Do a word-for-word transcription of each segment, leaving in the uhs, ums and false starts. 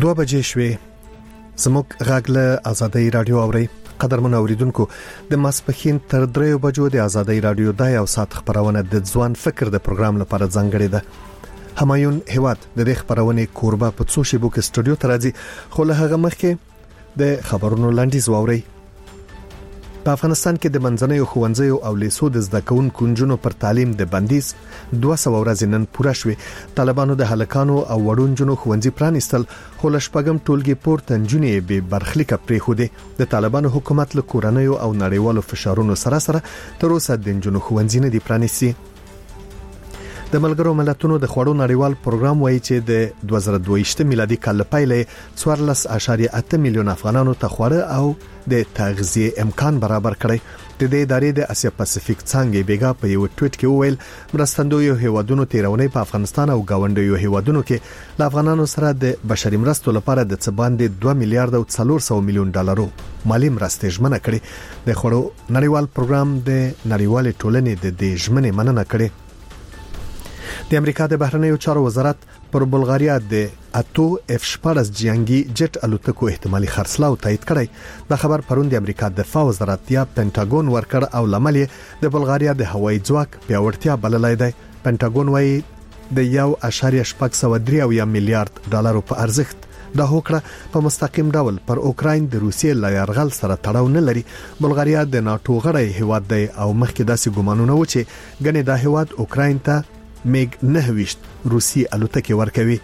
دوه بجې شوې. زموږ غږ له آزادۍ رادیو اوري. قدرمن اوریدونکو، د ماسپښین تر دریو بجو د آزادۍ رادیو د یو ساعت خبرونه د ځوان فکر د پروګرام لپاره ځانګړې ده. همایون هیواد د دې خبرونه کوربه په څو شیبو کې سټوډیو ته راځي، خو له هغه مخکې د خبرونو لاندیز واوري. په افغانستان کې د منځنیو ښوونځیو او لیسو د زده کوونکو نجونو پر تعلیم د بندیز دوه سوه ورځې نن پوره شوې. طالبانو د هلکانو او وړو نجونو ښوونځي پرانیستل، خو له شپږم ټولګي پورته نجونې به برخلیک پرېښودې. د طالبانو حکومت له کورنیو او نړیوالو فشارونو سره سره تر اوسه د نجونو ښوونځي نه دي پرانیستي. د ملګرو ملتونو د خوړو نړیوال پروګرام وایي چې د دوه زره دوه ویشت میلادي کال لپاره څوارلس اعشاریه اته میلیون افغانانو ته خوړه او د تغذیه امکان برابر کړی. د دې ادارې د اسیا پاسفیک څنګه بیګا په یو ټویټ کې وویل مرستندویو هیوادونو تیرونی په افغانستان او گاونډیو هیوادونو کې له افغانانو سره د بشري مرستو لپاره د څه باندې دوه میلیارډ او څلور سوه میلیون ډالرو مالی مرستې ژمنه کړې. د خوړو نړیوال پروګرام د نړیوال ټولنې د دې ژمنې مننه کړې. د امریکا د بهرنیو چارو وزارت پر بلغاریا د اتو اف شپږ جنگي جټ الوتکو احتمالي خرڅلاو تایید کړی. د خبر پرون د امریکا دفاع وزارت یا پینټاګون ورکړ او لامل د بلغاریا د هوایي ځواک پیاوړتیا بللای دی. پینټاګون وايي د یو اعشاریه شپږ سوه درې اویا میلیارډ ډالرو په ارزښت دا هوکړه په مستقیم ډول پر اوکراین د روسیې له یرغل سره تړاو نه لري. بلغاریا د ناتو غړی هیواد دی او مخکې داسې ګومانونه و چې ګنې دا هیواد اوکراین ته میګ نه ویشت روسي الوتکې ورکوي.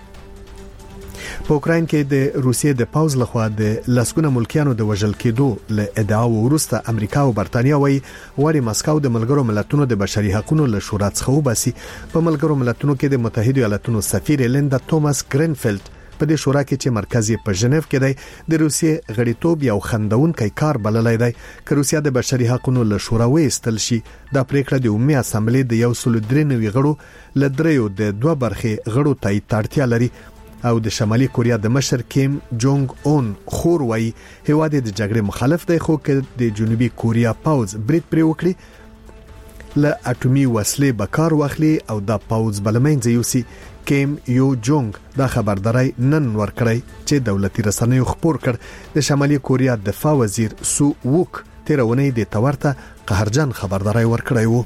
په اوکراین کې د روسیې د پاوز لخوا د لسګونه ملکیانو د وژل کېدو له ادعاو وروسته امریکا او برتانیا وایي غواړي مسکو د ملګرو ملتونو د بشري حقوقو له شورا څخه وباسي. په ملګرو ملتونو کې د متحده ایالاتونو سفیر لیندا توماس ګرینفیلد په دې شورا کې چې مرکز یې په ژنیو کې دی د روسیې غړیتوب یو خندونکي کار بللای دی. که روسیا د بشري حقوقو له شورا وېستل شي، دا پریکړه د عمومي اسامبلې د یو سل درې نوي غړو له دریو د دوه برخې غړو تایید اړتیا لري. او د شمالي کوریا د مشر کیم جونګ اون خور وایي هیواد د جګړې مخالف دی، خو که د جنوبي کوریا پاوز برید پرې وکړي له اټومي وسلې به کار واخلي او دا پاوز بلمنځ یوسي. کیم یو جونګ دا خبرداري نن ورکړی چې دولتي رسنیو خبر کړ د شمالي کوریا دفاع وزیر سو ووک تیرونی د تورته قهرجن خبرداري ورکړی وو.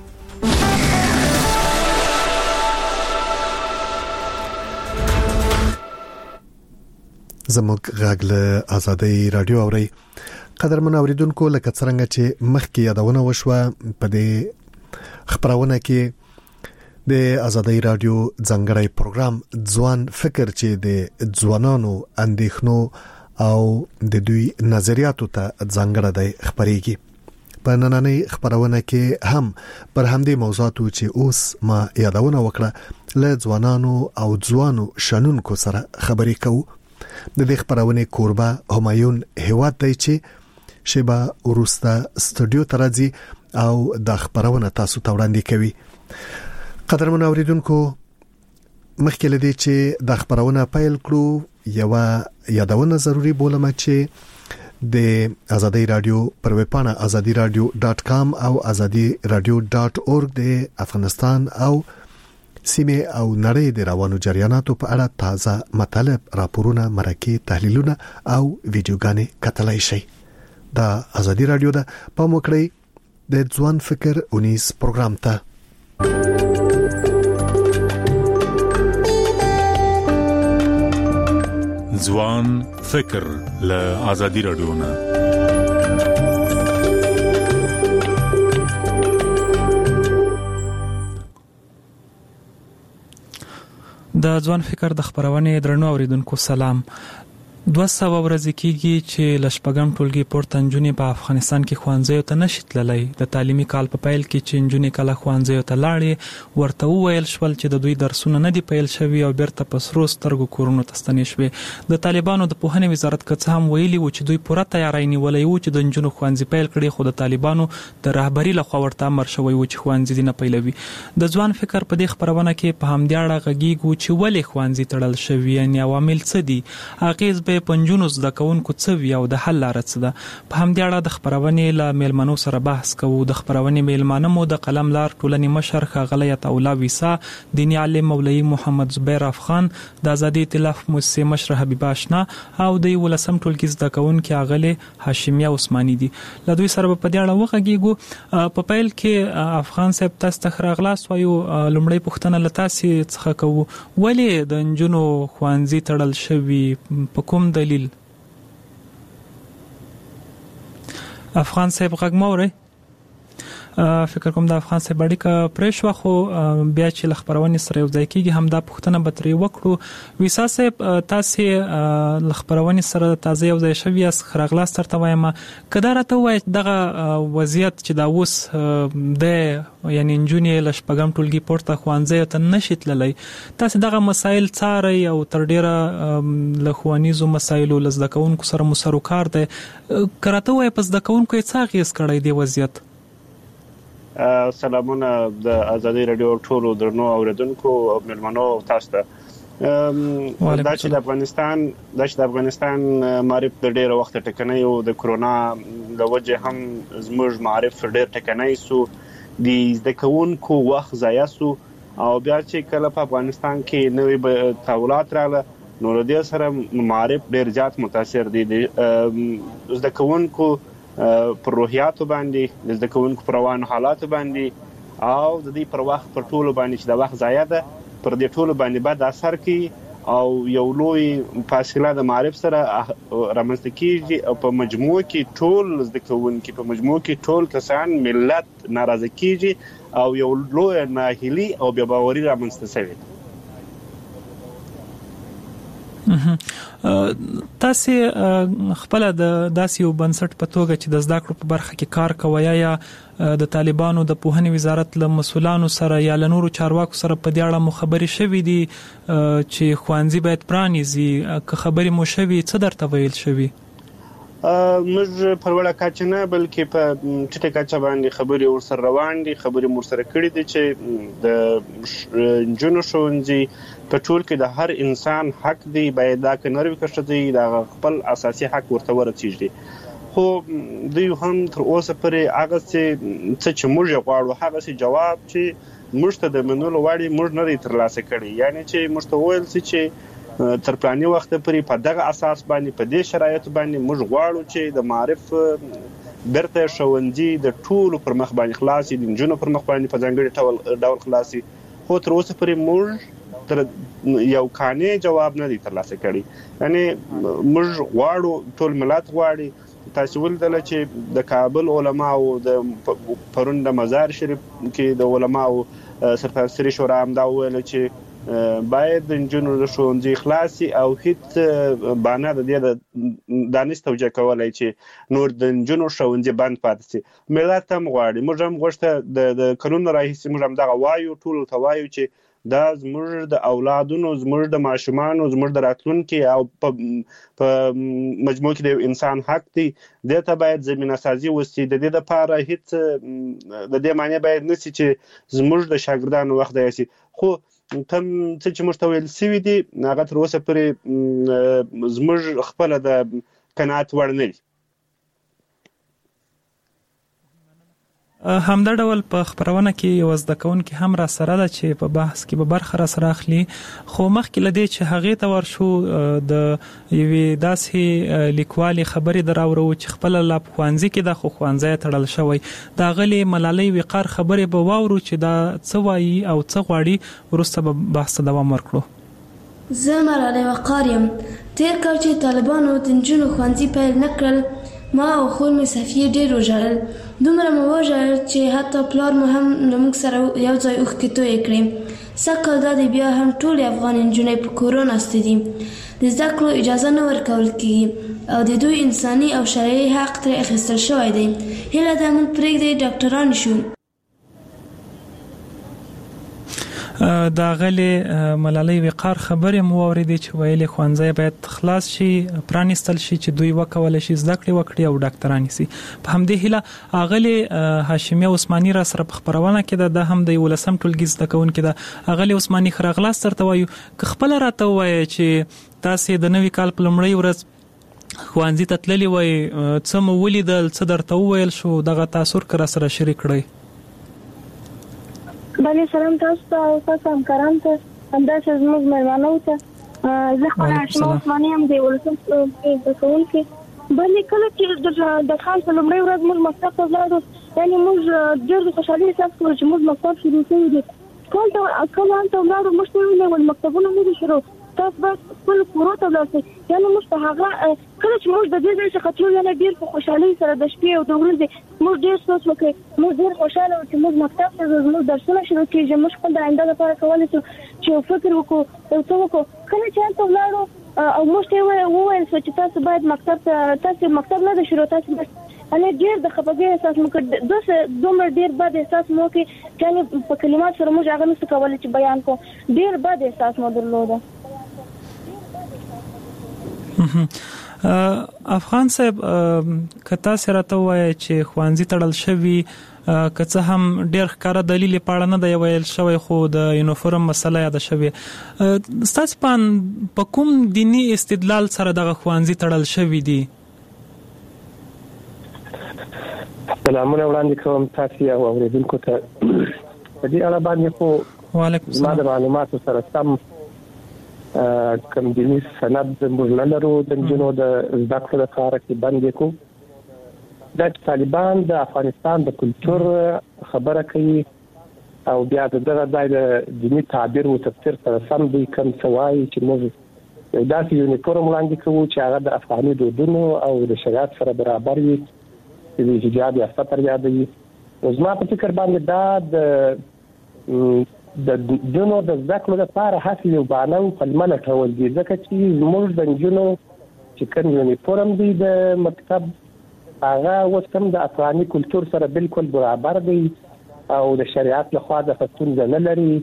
زموږ غږ له آزادۍ رادیو اوري. قدرمن اوریدونکو، لکه څنګه چې مخکې یادونه وشوه په دې خبرونه کې د آزادۍ رادیو ځانګړی پروګرام ځوان فکر چې د ځوانانو اندېښنو او د دوی نظریاتو ته ځانګړی دی خبرېږي. په نننۍ خبرونه کې هم پر همدې موضوعاتو چې اوس ما یادونه وکړه له ځوانانو او ځوانو شنونکو سره خبرې کوو. د دې خبرونه کوربه همایون هیواد دی چې شیبه ورسته سټوډیو ته راځي او د خبرونه تاسو ته وړاندې کوي. قدرمن اوریدونکو، مخکې لدی چې د خبرونه پیل کړو یو یادونه ضروری بولم چې د آزادۍ رادیو پر ویب پاڼه آزادی رادیو ډاټ کام او آزادی رادیو ډاټ اورګ د افغانستان او سیمه او نړۍ د روانو جریاناتو په اړه تازه مطالب، راپورونه، مرکې، تحلیلونه او ویډیوګانې کتلای شئ. دا آزادی رادیو ده. پام وکړئ د ځوان فکر اونیز پروګرام ته. ځوان فکر له آزادی رادیو نه. د ځوان فکر د خبرونه درنو اوریدونکو سلام. دوه سوه ورځې کېږي چې له شپږم ټولګي پورته نجونې په افغانستان کې ښوونځیو ته نشي تللی. د تعلیمي کال په پیل کې چې نجونې کله ښوونځیو ته لاړې ورته وویل شول چې د دوی درسونه نه دي پیل شوي او بیرته په سرو سترګو کورونو ته ستنې شوې. د طالبانو د پوهنې وزارت که څه هم ویلي و چې دوی پوره تیاری نیولی و چې د نجونو ښوونځي پیل کړي، خو د طالبانو د رهبري لخوا ورته امر شوی و چې ښوونځي دې نه پیلوي. د ځوان فکر په دې خبرونه کې په همدې اړه غږیږو چې ولې ښوونځي تړل شوي، یعنې عوامل څه دي، اغېز په پنځونو زده کوونکو څه وی او د حل لاره څه ده. په همدې اړه د خبرونې له میلمنو سره بحث کوو. د خبرونې میلمانه مو د قلم لار ټولنې مشر ښاغلی عطاالله ویسا، دیني عالم مولوي محمد زبیر افغان، د آزادي ائتلاف مؤسسې مشر حبیب آشنا او د ولسم ټولګي زده کوونکي ښاغلی هاشمیه عثماني دي. له دوی سره په دې اړه وغږیږو. په پیل کې افغان صاحب تاسو ته راغلاست وایو لومړی پوښتنه له تاسو څخه کوو، ولې د نجونو ښوونځي تړل شوي، په کوم دلیل؟ افغان صاحب غږ مو اورئ؟ فکر کوم د افغان صاحب اړیکه پرې شوه، خو بیا چې له خبرونې سره یو ځای کېږي همدا پوښتنه به ترې وکړو. ویسا صاحب تاسې له خبرونې سره تازه یو ځای شوي یاست، راغلاست درته وایم، که دا راته ووایئ دغه وضعیت چې دا اوس دی، یعنې نجونې له شپږم ټولګي پورته ښوونځیو ته نشي تللی، تاسې دغه مسایل څارئ او تر ډېره له ښوونیزو مسایلو له زده کوونکو سره مو سر و کار دی، که راته ووایئ په زده کوونکو یې څه اغېز کړی دی وضعیت؟ سلامونه د آزادي رادیو ټولو درنو اوریدونکو او مېلمنو تاسو ته. دا چې د افغانستان دا چې د افغانستان معرف د ډېر وخت ټکنۍ او د کرونا د وجه هم زموږ معرف ډېر ټکنۍ سو، د زده کوونکو وخت ضایع سو، او بیا چې کله په افغانستان کې نوې تحولات راغله نو له دې سره معرف ډېر زیات متاثر دي. د زده کوونکو پر روحیاتو باندې، د زده کوونکو پر روانو حالاتو باندې او د دې پر وخت پر ټولو باندې چې د وخت ضایع ده پر دې ټولو باندې بد اثر کوي او یو لوی فاصله د معرف سره رامنځته کیږي او په مجموع کې ټول زده کوونکي، په مجموع کې ټول کسان، ملت ناراضه کیږي او یو لوی ناهیلي او بې باوري رامنځته شوی. تاسو خپل د داسې یو بنسټ په توګه چې د زده کړو په برخه کې کار کوي، یا د طالبانو د پوهنې وزارت له مسؤلانو سره یا له نورو چارواکو سره په دې اړه مو خبرې شوې دي چې ښوونځي باید پرانیزي؟ که خبرې مو شوې څه درته ویل شوي؟ موږ په لوړه کچه نه بلکې په ټیټه کچه باندې خبرې ورسره روان دي. خبرې مو ورسره کړې دي چې د نجونو ښوونځي په ټول کې د هر انسان حق دی، باید دا که نروي که ښځه د خپل اساسي حق ورته ورسیږي. خو دوی هم تر اوسه پورې هغه څه چې موږ یې غواړو، هغه څه جواب چې موږ ته د منلو وړ یې موږ نه دی ترلاسه کړی. یعنې چې موږ ته وویل شي چې تر پلاني وخته پورې په دغه اساس باندې، په دې شرایطو باندې موږ غواړو چې د معرف برته ښوونځي د ټولو پر مخ باندې خلاصي، د نجونو پر مخ باندې په ځانګړي ډول خلاصي. خو تر اوسه پورې موږ تر یو کانې جواب نه دی ترلاسه کړی. یعنې موږ غواړو، ټول ملت غواړي. تاسو ولیدل چې د کابل علماو د پرون د مزار شریف کې د علماو سرپرستري شورا هم دا وویل چې باید د نجونو د ښوونځي خلاصي او هیڅ بانه د دې د دانش توجیه کولای چې نور د نجونو ښوونځي بند پاتې شي. ملت هم غواړي، موږ هم غوښته د قانون راهیسې موږ هم دغه وایو، ټولو ته وایو چې دا زموږ د اولادونو، زموږ د ماشومانو، زموږ د راتلونکي او په مجموع کې د انسان حق دی. دې ته باید زمینه سازي وشي. د دې لپاره هیڅ د دې معنی باید نشي چې زموږ د شاګردانو وخت ضایع شي. خو کوم څه چې موږ ته ویل شوي دي هغه تر اوسه پورې زموږ خپله د قناعت وړ نه دي. همدا ډول په خبرونه کې یو زده کوونکی هم را سره ده چې په بحث کې به برخه را سره اخلي، خو مخکې له دې چې هغې ته ورشو د یوې داسې لیکوالې خبرې در اورو چې خپله لا په ښوونځي کې ده خو ښوونځی تړل شوی. د هغلې ملالۍ وقار خبرې به واورو چې دا څه وایي او څه غواړي. وروسته به بحث ته دوام ورکړو. زه ملالۍ وقار یم. تېر کال چې طالبانو د نجونو ښوونځي پیل نه کړل، ما او خور مې صفیې ډېر وژړل. دومره مو وژړل چې حتی پلار مو هم له موږ سره یو ځای اوښکې تویې کړې. سږ کال دا دی بیا هم ټولې افغان نجونې په کورونو ناستې دي. د زده کړو اجازه نه ورکول کېږي او د دوی انساني او شرعي حق ترې اخیستل شوی دی. هیله ده موږ پرېږدئ ډاکټران شو. دا غلي ملالۍ وقار خبرې مو اوریدي چې ویلي ښوونځي باید خلاص شي پرانیستل شي چې دوی وکول شي زده کړې وکړي او ډاکټران شي. په همدې هیله اغلي هاشمي عثماني را سره په خبرونه کې د هم د ولسم ټولګي زده کوونکي د اغلي عثماني خرغلاس ترته وایو که خپل راته وایي چې تاسو د نوي کال په لومړۍ ورځ ښوونځي ته تللي وای څه مو ولیدل څه درته وویل شو دغه تاثر کړه سره شریک کړئ. بله سلام تاسو ته او تاسو همکاران ته همداسې زموږ مېلمانو ته زه خپله هاشمي عثماني یم د ولسم زده کوونکې. بلې کله چې د کال په لومړۍ ورځ موږ مکتب ته ولاړو یعنې موږ ډېر د خوشحالۍ احساس کړو چې موږ مکتب شروع کړی دی. کله کله هلته ولاړو موږ ته ویل مکتبونه نه دي شروع تاسو باید خپل کورو ته ولاړ شئ. یعنې موږ په هغه کله چې موږ د دې ځای څخه تلو یعنې ډېر په خوشحالۍ سره د شپې او د ورځې موږ ډېر سوچ وکړی موږ ډېر خوشحاله وو چې موږ مکتب ته ځو زموږ درسونه شروع کېږي موږ خپل د آینده لپاره کولی شو چې یو فکر وکړو یو څه وکړو. کله چې هلته ولاړو او موږ ته وویل شو چې تاسو باید مکتب ته تاسو مکتب نه ده شروع تاسو باید ډېر د خفګۍ احساس مو کړ داسې دومره ډېر بد احساس مو وکړ چې یعنې په کلمات سره موږ هغه نشو کولی چې بیان کړو. ډېر بد احساس مو درلوده. افغان صاحب که تاسو راته وایي چې ښوونځي تړل شوي که څه هم ډېر ښکاره دلیل یې په اړه نه دی ویل شوی خو د یونیفورم مسله یاده شوې ستاسو په کوم دیني استدلال سره دغه ښوونځي تړل شوي دي؟ سلامونه وړاندې کوم تاسو او اورېدونکو ته. په دې اړه باندې خو وعلیکم السلام د معلوماتو سره سم کوم دیني سند موږ نه لرو د نجونو د زده کړو لپاره چې بند یې کړو. دا چې طالبان د افغانستان د کلتور خبره کوي او بیا دغه ځای د دیني تعبیر او تفسیر سره سم دی کوم څه وایي چې موږ یو داسې یونیفورم وړاندې کوو چې هغه د افغاني دودونو او د شریعت سره برابر وي چې د حجاب یا ستر یادوي. نو زما په فکر باندې دا د د نجونو د زده کړو لپاره هڅې یو بهانه او پلمه لټول دي ځکه چې زموږ د نجونو چې کوم یونیفورم دی د مکتب هغه اوس هم د افغاني کلتور سره بالکل برابر دی او د شریعت لخوا د ستونزه نه لري.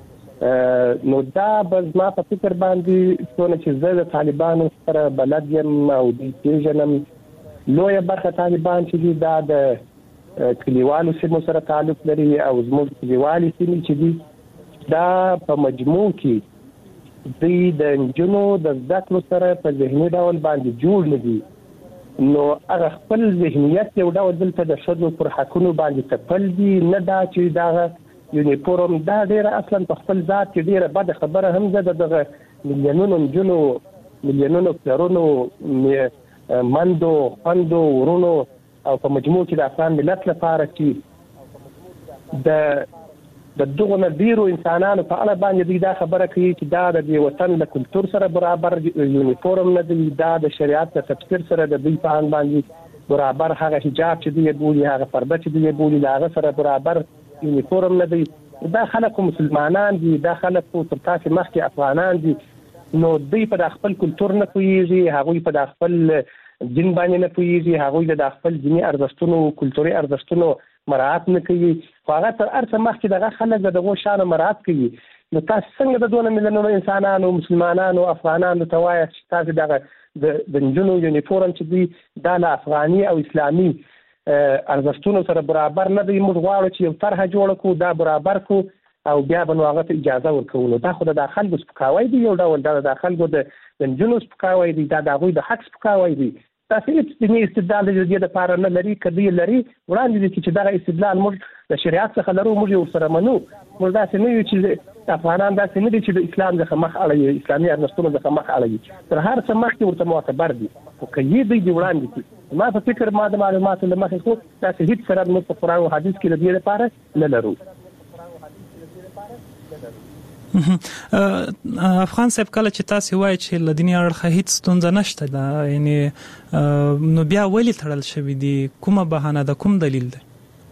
نو دا به زما په فکر باندې څونه چې زه د طالبانو سره بلد یم او دوی پېژنم لویه برخه طالبان چې دي دا د کلیوالو سیمو سره تعلق لري او زموږ کلیوالي سیمې چې دي دا په مجموع کې دوی د نجونو د زده کړو سره په ذهني ډول باندې جوړ نه دي. نو هغه خپل ذهنیت یو ډول دلته د ښځو پر حقونو باندې تپل دي نه دا چې دغه یونیفورم دا ډېره اصلا په خپل ذات کې ډېره بده خبره هم ده. دغه میلیونونو نجونو میلیونونو پلرونو مندو خوندو ورونو او په مجموع کې د افغان ملت لپاره چې د د دغه ډیرو انسانانو په اړه باندې دوی دا خبره کوي چې دا د دې وطن له کلتور سره برابر یونیفورم نه دی دا د شریعت د تفسیر سره د دوی په اړه باندې برابر هغه حجاب چې دوی بولي هغه پرده چې دوی بولي هغه سره برابر یونیفورم نه دی. دا خلک مسلمانان دي دا خلک تر تاسو مخکې افغانان دي. نو دوی په خپل کلتور نه پوهیږي هغوی په خپل دین باندې نه پوهیږي هغوی د خپل دیني ارزښتونو کلتوري ارزښتونو مراعات نه کوي. هغه تر ارڅه مخکې دغه خلک دغه شان مراعات کوي. نو تاسو څنګه د دوه میلیونونو انسانانو مسلمانانو افغانانو ته وایي چې تاسو دغه د نجونو یونیفورم چې دی دا له افغاني او اسلامي ارزښتونو سره برابر نه دی. موږ غواړو چې یو طرحه جوړه کړو دا برابر کړو او بیا به نو هغه ته اجازه ورکوو. نو دا خو د خلکو سپکاوی دی یو ډول دا د خلکو د نجونو سپکاوی دی دا د هغوی د حق سپکاوی دی. تاسو هیڅ دیني استدلال د دې لپاره نه لري کدی لري وړاندې دي چې دغه استدلال موږ د شریعت څخه لرو موږ یو سره منو. موږ داسې نه یو چې افغانان داسې نه دي چې د اسلام څخه مخ اړوي اسلامي ارزښتونو څخه مخ اړوي تر هر څه مخکې ورته معتبر دي او که یې دوی وړاندې کړي. ما په فکر ما د معلوماتو له مخې خو داسې هیڅ سره موږ په قرآن او حدیث کې د دې لپاره نه لرو. افغان صاحب کله چې تاسو وایي چې له دیني اړخه هیڅ ستونزه نشته دا یعنی نو بیا ولې تړل شوی دی کومه بهانه ده کوم دلیل ده؟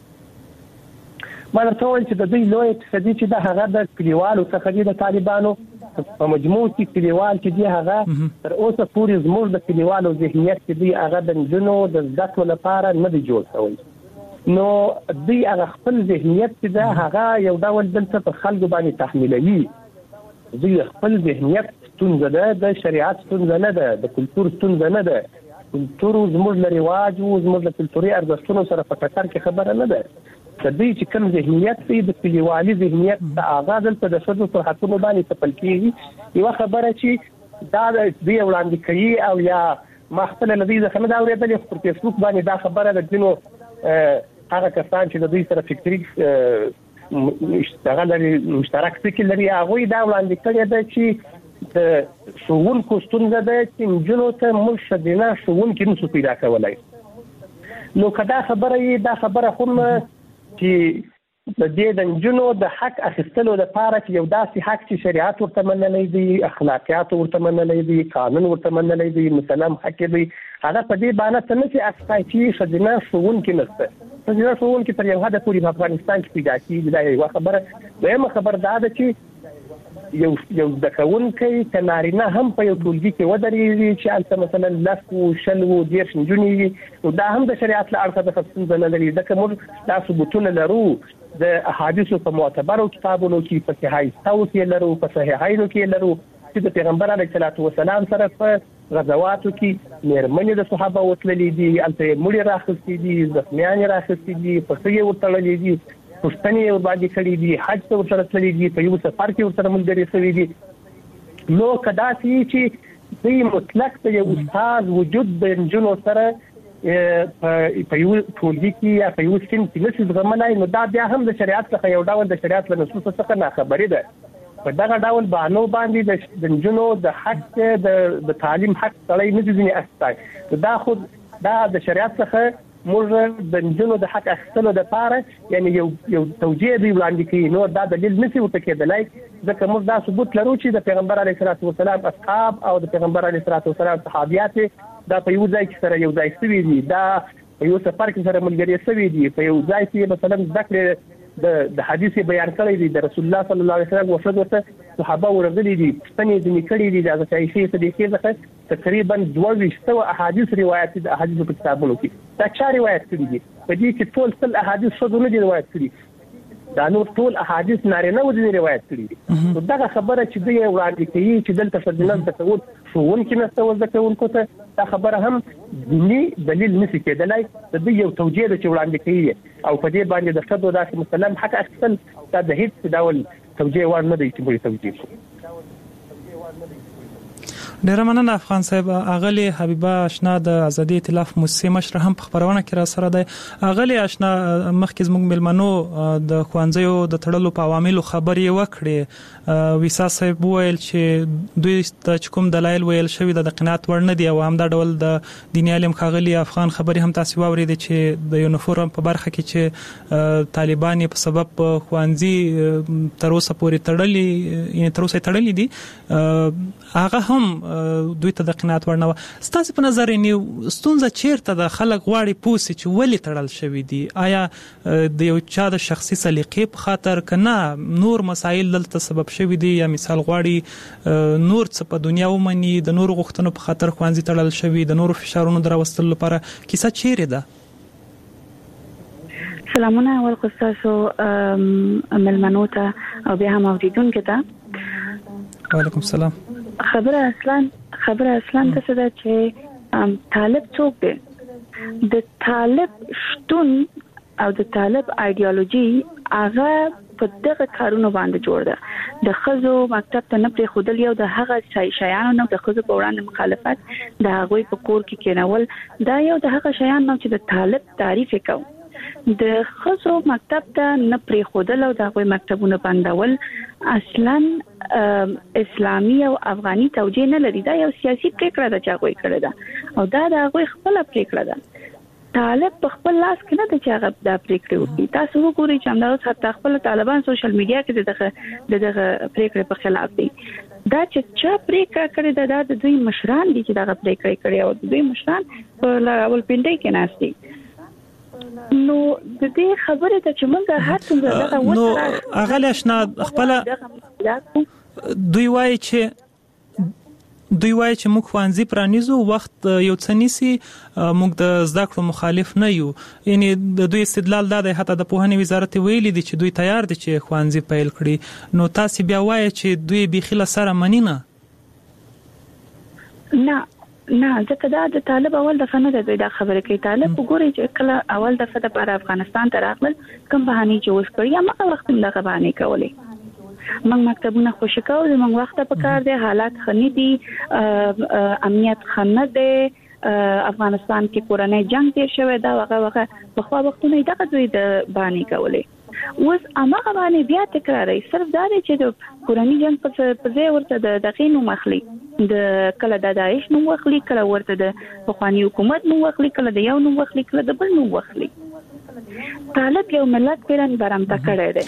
ما درته وویل چې د دوی لوی اقتصادي چې د هغه د کلیوالو څخه دي د طالبانو په مجموع کې کلیوال چې دی هغه تر اوسه پورې زموږ د کلیوالو ذهنیت چې دی هغه د نجونو د زده کړو لپاره نه دی جوړ شوی. نو دوی هغه خپل ذهنیت چې دا هغه یو ډول دلته په خلکو باندې تحمیلوي. دوی خپل ذهنیت ستونزه ده، د شریعت ستونزه نه ده، د کلتور ستونزه نه ده. کلتور زموږ له رواج او زموږ له کلتوري ارزښتونو سره په ټکر کې خبره نه ده. د دوی چې کوم ذهنیت دی د کلیوالي ذهنیت د آغاز دلته د ښځو پر حقونو باندې تپل کېږي. یوه خبره چې دا دوی وړاندې کوي او یا ما خپله له دوی څخه نه ده اورېدلې، خو پر فیسبوک باندې دا خبره د ځینو هغه کسان چې د دوی سره فکري دغه لري مشترک فکر لري هغوی دا وړاندې کړې ده چې د ښوونکو ستونزه ده چې نجونو ته موږ ښځینه ښوونکي نشو پیدا کولی. نو که دا خبره یې دا خبره خو چې د دې د نجونو د حق اخیستلو لپاره چې یو داسې حق چې شریعت ورته منلی دی، اخلاقیات ورته منلی دی، قانون ورته منلی دی، مسلم حق دی، هغه په دې باندې څه نه چې اخطای چې ښځینه ښوونکي نشته. ښځینه ښوونکي تر یو حده پورې په افغانستان کې پیدا کېږي، دا یوه خبره. دویمه خبره دا ده چې یو یو زده کوونکی که نارینه هم په یو ټولګي کې ودرېږي چې هلته مثلا لس و شل و دېرش نجونې وي، نو دا هم د شریعت له اړخه څخه ستونزه نه لري، ځکه موږ دا ثبوتونه لرو د احادیثو په معتبرو کتابونو کې، په صحیحو کې لرو، په صحیحینو کې لرو چې د پیغمبر علیه الصلاة والسلام سره په غزواتو کې مېرمنې د صحابه وتللې دي، هلته یې مړي راخیستي دي، زخمیانې راخیستي دي، پښې یې ورتړلې دي، پوښتنې یې ورباندې کړي دي، حج ته ورسره تللي دي، په یو سفر کې ورسره ملګري شوي دي. نو که داسې چې دوی مطلق د یو استاد وجود د نجونو سره په یو ټولګي کې یا په یو صنف کې نشي زغملی، نو دا بیا هم د شریعت څخه یو ډول د شریعت له نصوصو څخه ناخبري ده. په دغه ډول بهانو باندې د نجونو د حق د تعلیم حق سړی نه دي ځینې اخیستی. دا خو دا د شریعت څخه موږ د نجونو د حق اخیستلو دپاره یعنې یو یو توجیه دوی وړاندې کوي، نور دا دلیل نشي ورته کېدلی، ځکه موږ دا ثبوت لرو چې د پیغمبر علیه الصلاة والسلام اصحاب او د پیغمبر علیه الصلاة والسلام صحابیات دا په یو ځای کې سره یو ځای شوي دي، دا په یو سفر کې سره ملګري شوي دي، په یو ځای کې مثلا زده کړې د حدیث بیان کړی دی، د رسول الله صلی الله علیه وسلم وفد ورته صحابه ورغلي دي، پوښتنې ځینې کړي دي، د حضرت عایشې صدیقې څخه تقریبا دوه ویشت سوه احادیث روایت دي د احادیثو په کتابونو کې. دا چا روایت کړي دي؟ په دې کې ټول سل احادیث ښځو نه دي روایت کړي، دا نور ټول احادیث نارینه و دي روایت کړي دي. نو دغه خبره چې دوی وړاندې کوي چې دلته ښځینه زده کول ښوونکي نشته و زده کوونکو ته، دا خبره هم دیني دلیل نشي کېدلی، د دوی یو توجیه ده چې وړاندې کوي او په دې باندې د ښځو داسې مسلم حق اخیستل دا د هېڅ ډول توجیه وړ نه دی چې موږ توجیه کړو. ډیره مننه افغان صاحب. اغلی حبیبه آشنا د آزادي ائتلاف موسسې مشر هم په خبرونه کې را سره دی. اغلی آشنا مخکې زموږ ملمنو د ښوونځیو د تړلو په عواملو خبرې وکړې، ویسا صاحب وویل چې دوی ته کوم دلایل ویل شوي د قناعت وړ نه دي او همدا ډول د دیني علم ښاغلي افغان خبرې هم تاسو واورېدې چې د یونیفورم په برخه کې چې طالبان په سبب ښوونځي تر اوسه پورې تړلي یعنې تر اوسه تړلي دي، هغه هم دوی ته د قناعت وړ نه وه. ستاسې په نظر یې ستونزه چیرته د خلک غواړي پوه سي چې ولې تړل شوي دي؟ آیا د یو چا د شخصي سلیقې په خاطر که نه نور مسایل دلته سبب شوي دي، یا مثال غواړي نور څه په دنیا ومني، د نورو غوښتنو په خاطر ښوونځي تړل شوي، د نورو فشارونو د راوستلو لپاره کیسه چیرې ده؟ سلامونه اول خو ستاسو ملمنو ته او بیا هم اوریدونکو ته. وعلیکم السلام. خبره اصلا خبره اصلا څه ده چې طالب څوک دی؟ د طالب شتون او د طالب ایډیالوژي هغه په دغه کارونو باندې جوړ ده. د ښځو مکتب ته نه پرېښودل یو د هغه شیانو نه، د ښځو په وړاندې مخالفت، د هغوی په کور کې کېنول، دا یو د هغه شیان نه چې د طالب تعریف یې کوو. د ښځو مکتب ته نه پرېښودل او د هغوی مکتبونه بندول اصلا اسلامي او افغاني توجیه نه لري، دا یو سیاسي پریکړه ده چې هغوی کړې ده او دا د هغوی خپله پریکړه ده. طالب په خپل لاس کې نه ده چې هغه دا پریکړې وکړي. تاسو وګورئ چې همدا اوس حتی خپل طالبان سوشل میډیا کې د دغه پریکړې په خلاف دي. دا چې چا پریکړه کړې ده دا د دوی مشران دي چې دغه پریکړې کړې او د دوی مشران په راولپنډۍ کې ناست دي. نو د دې خبره ته چې موږ هر څومره دغه وڅ نو اغلی آشنا خپله دوی وایي چې دوی وایي چې موږ ښوونځي پرانیزو وخت یو څه نیسي موږ د زده کړو مخالف نه یو. یعنی د دوی استدلال دا دی حتی د پوهنې وزارت ویلي دي چې دوی تیار دي چې ښوونځي پیل کړي، نو تاسو بیا وایي چې دوی بیخي له سره مني نه؟ نه نه ځکه دا د طالب اول دفعه نه ده دا خبره کوي. طالب وګوري چې کله اول دفعه د پر افغانستان ته راغلل کوم بهانې جوړ کړی یا هغه وخت هم دغه بهانې کولې. موږ مکتبونه خوشی کوو، زموږ وخت په کار دی، حالات خني دي، امنیت خنه دی، افغانستان کې کورنۍ جنگ تیر شوی دا وغه وغه په خوا وختونه دغه دوی د باندې کولې. اوس هغه باندې بیا تکراري صرف دا دی چې د کورنۍ جنگ په ځای ورته د دقیق نوم اخلي، د کله د داعش نوم اخلي، کله ورته د پخوانی حکومت نوم اخلي، کله د یو نوم اخلي، کله د بل نوم اخلي. طالب یو ملت پیرن برمته کړی دی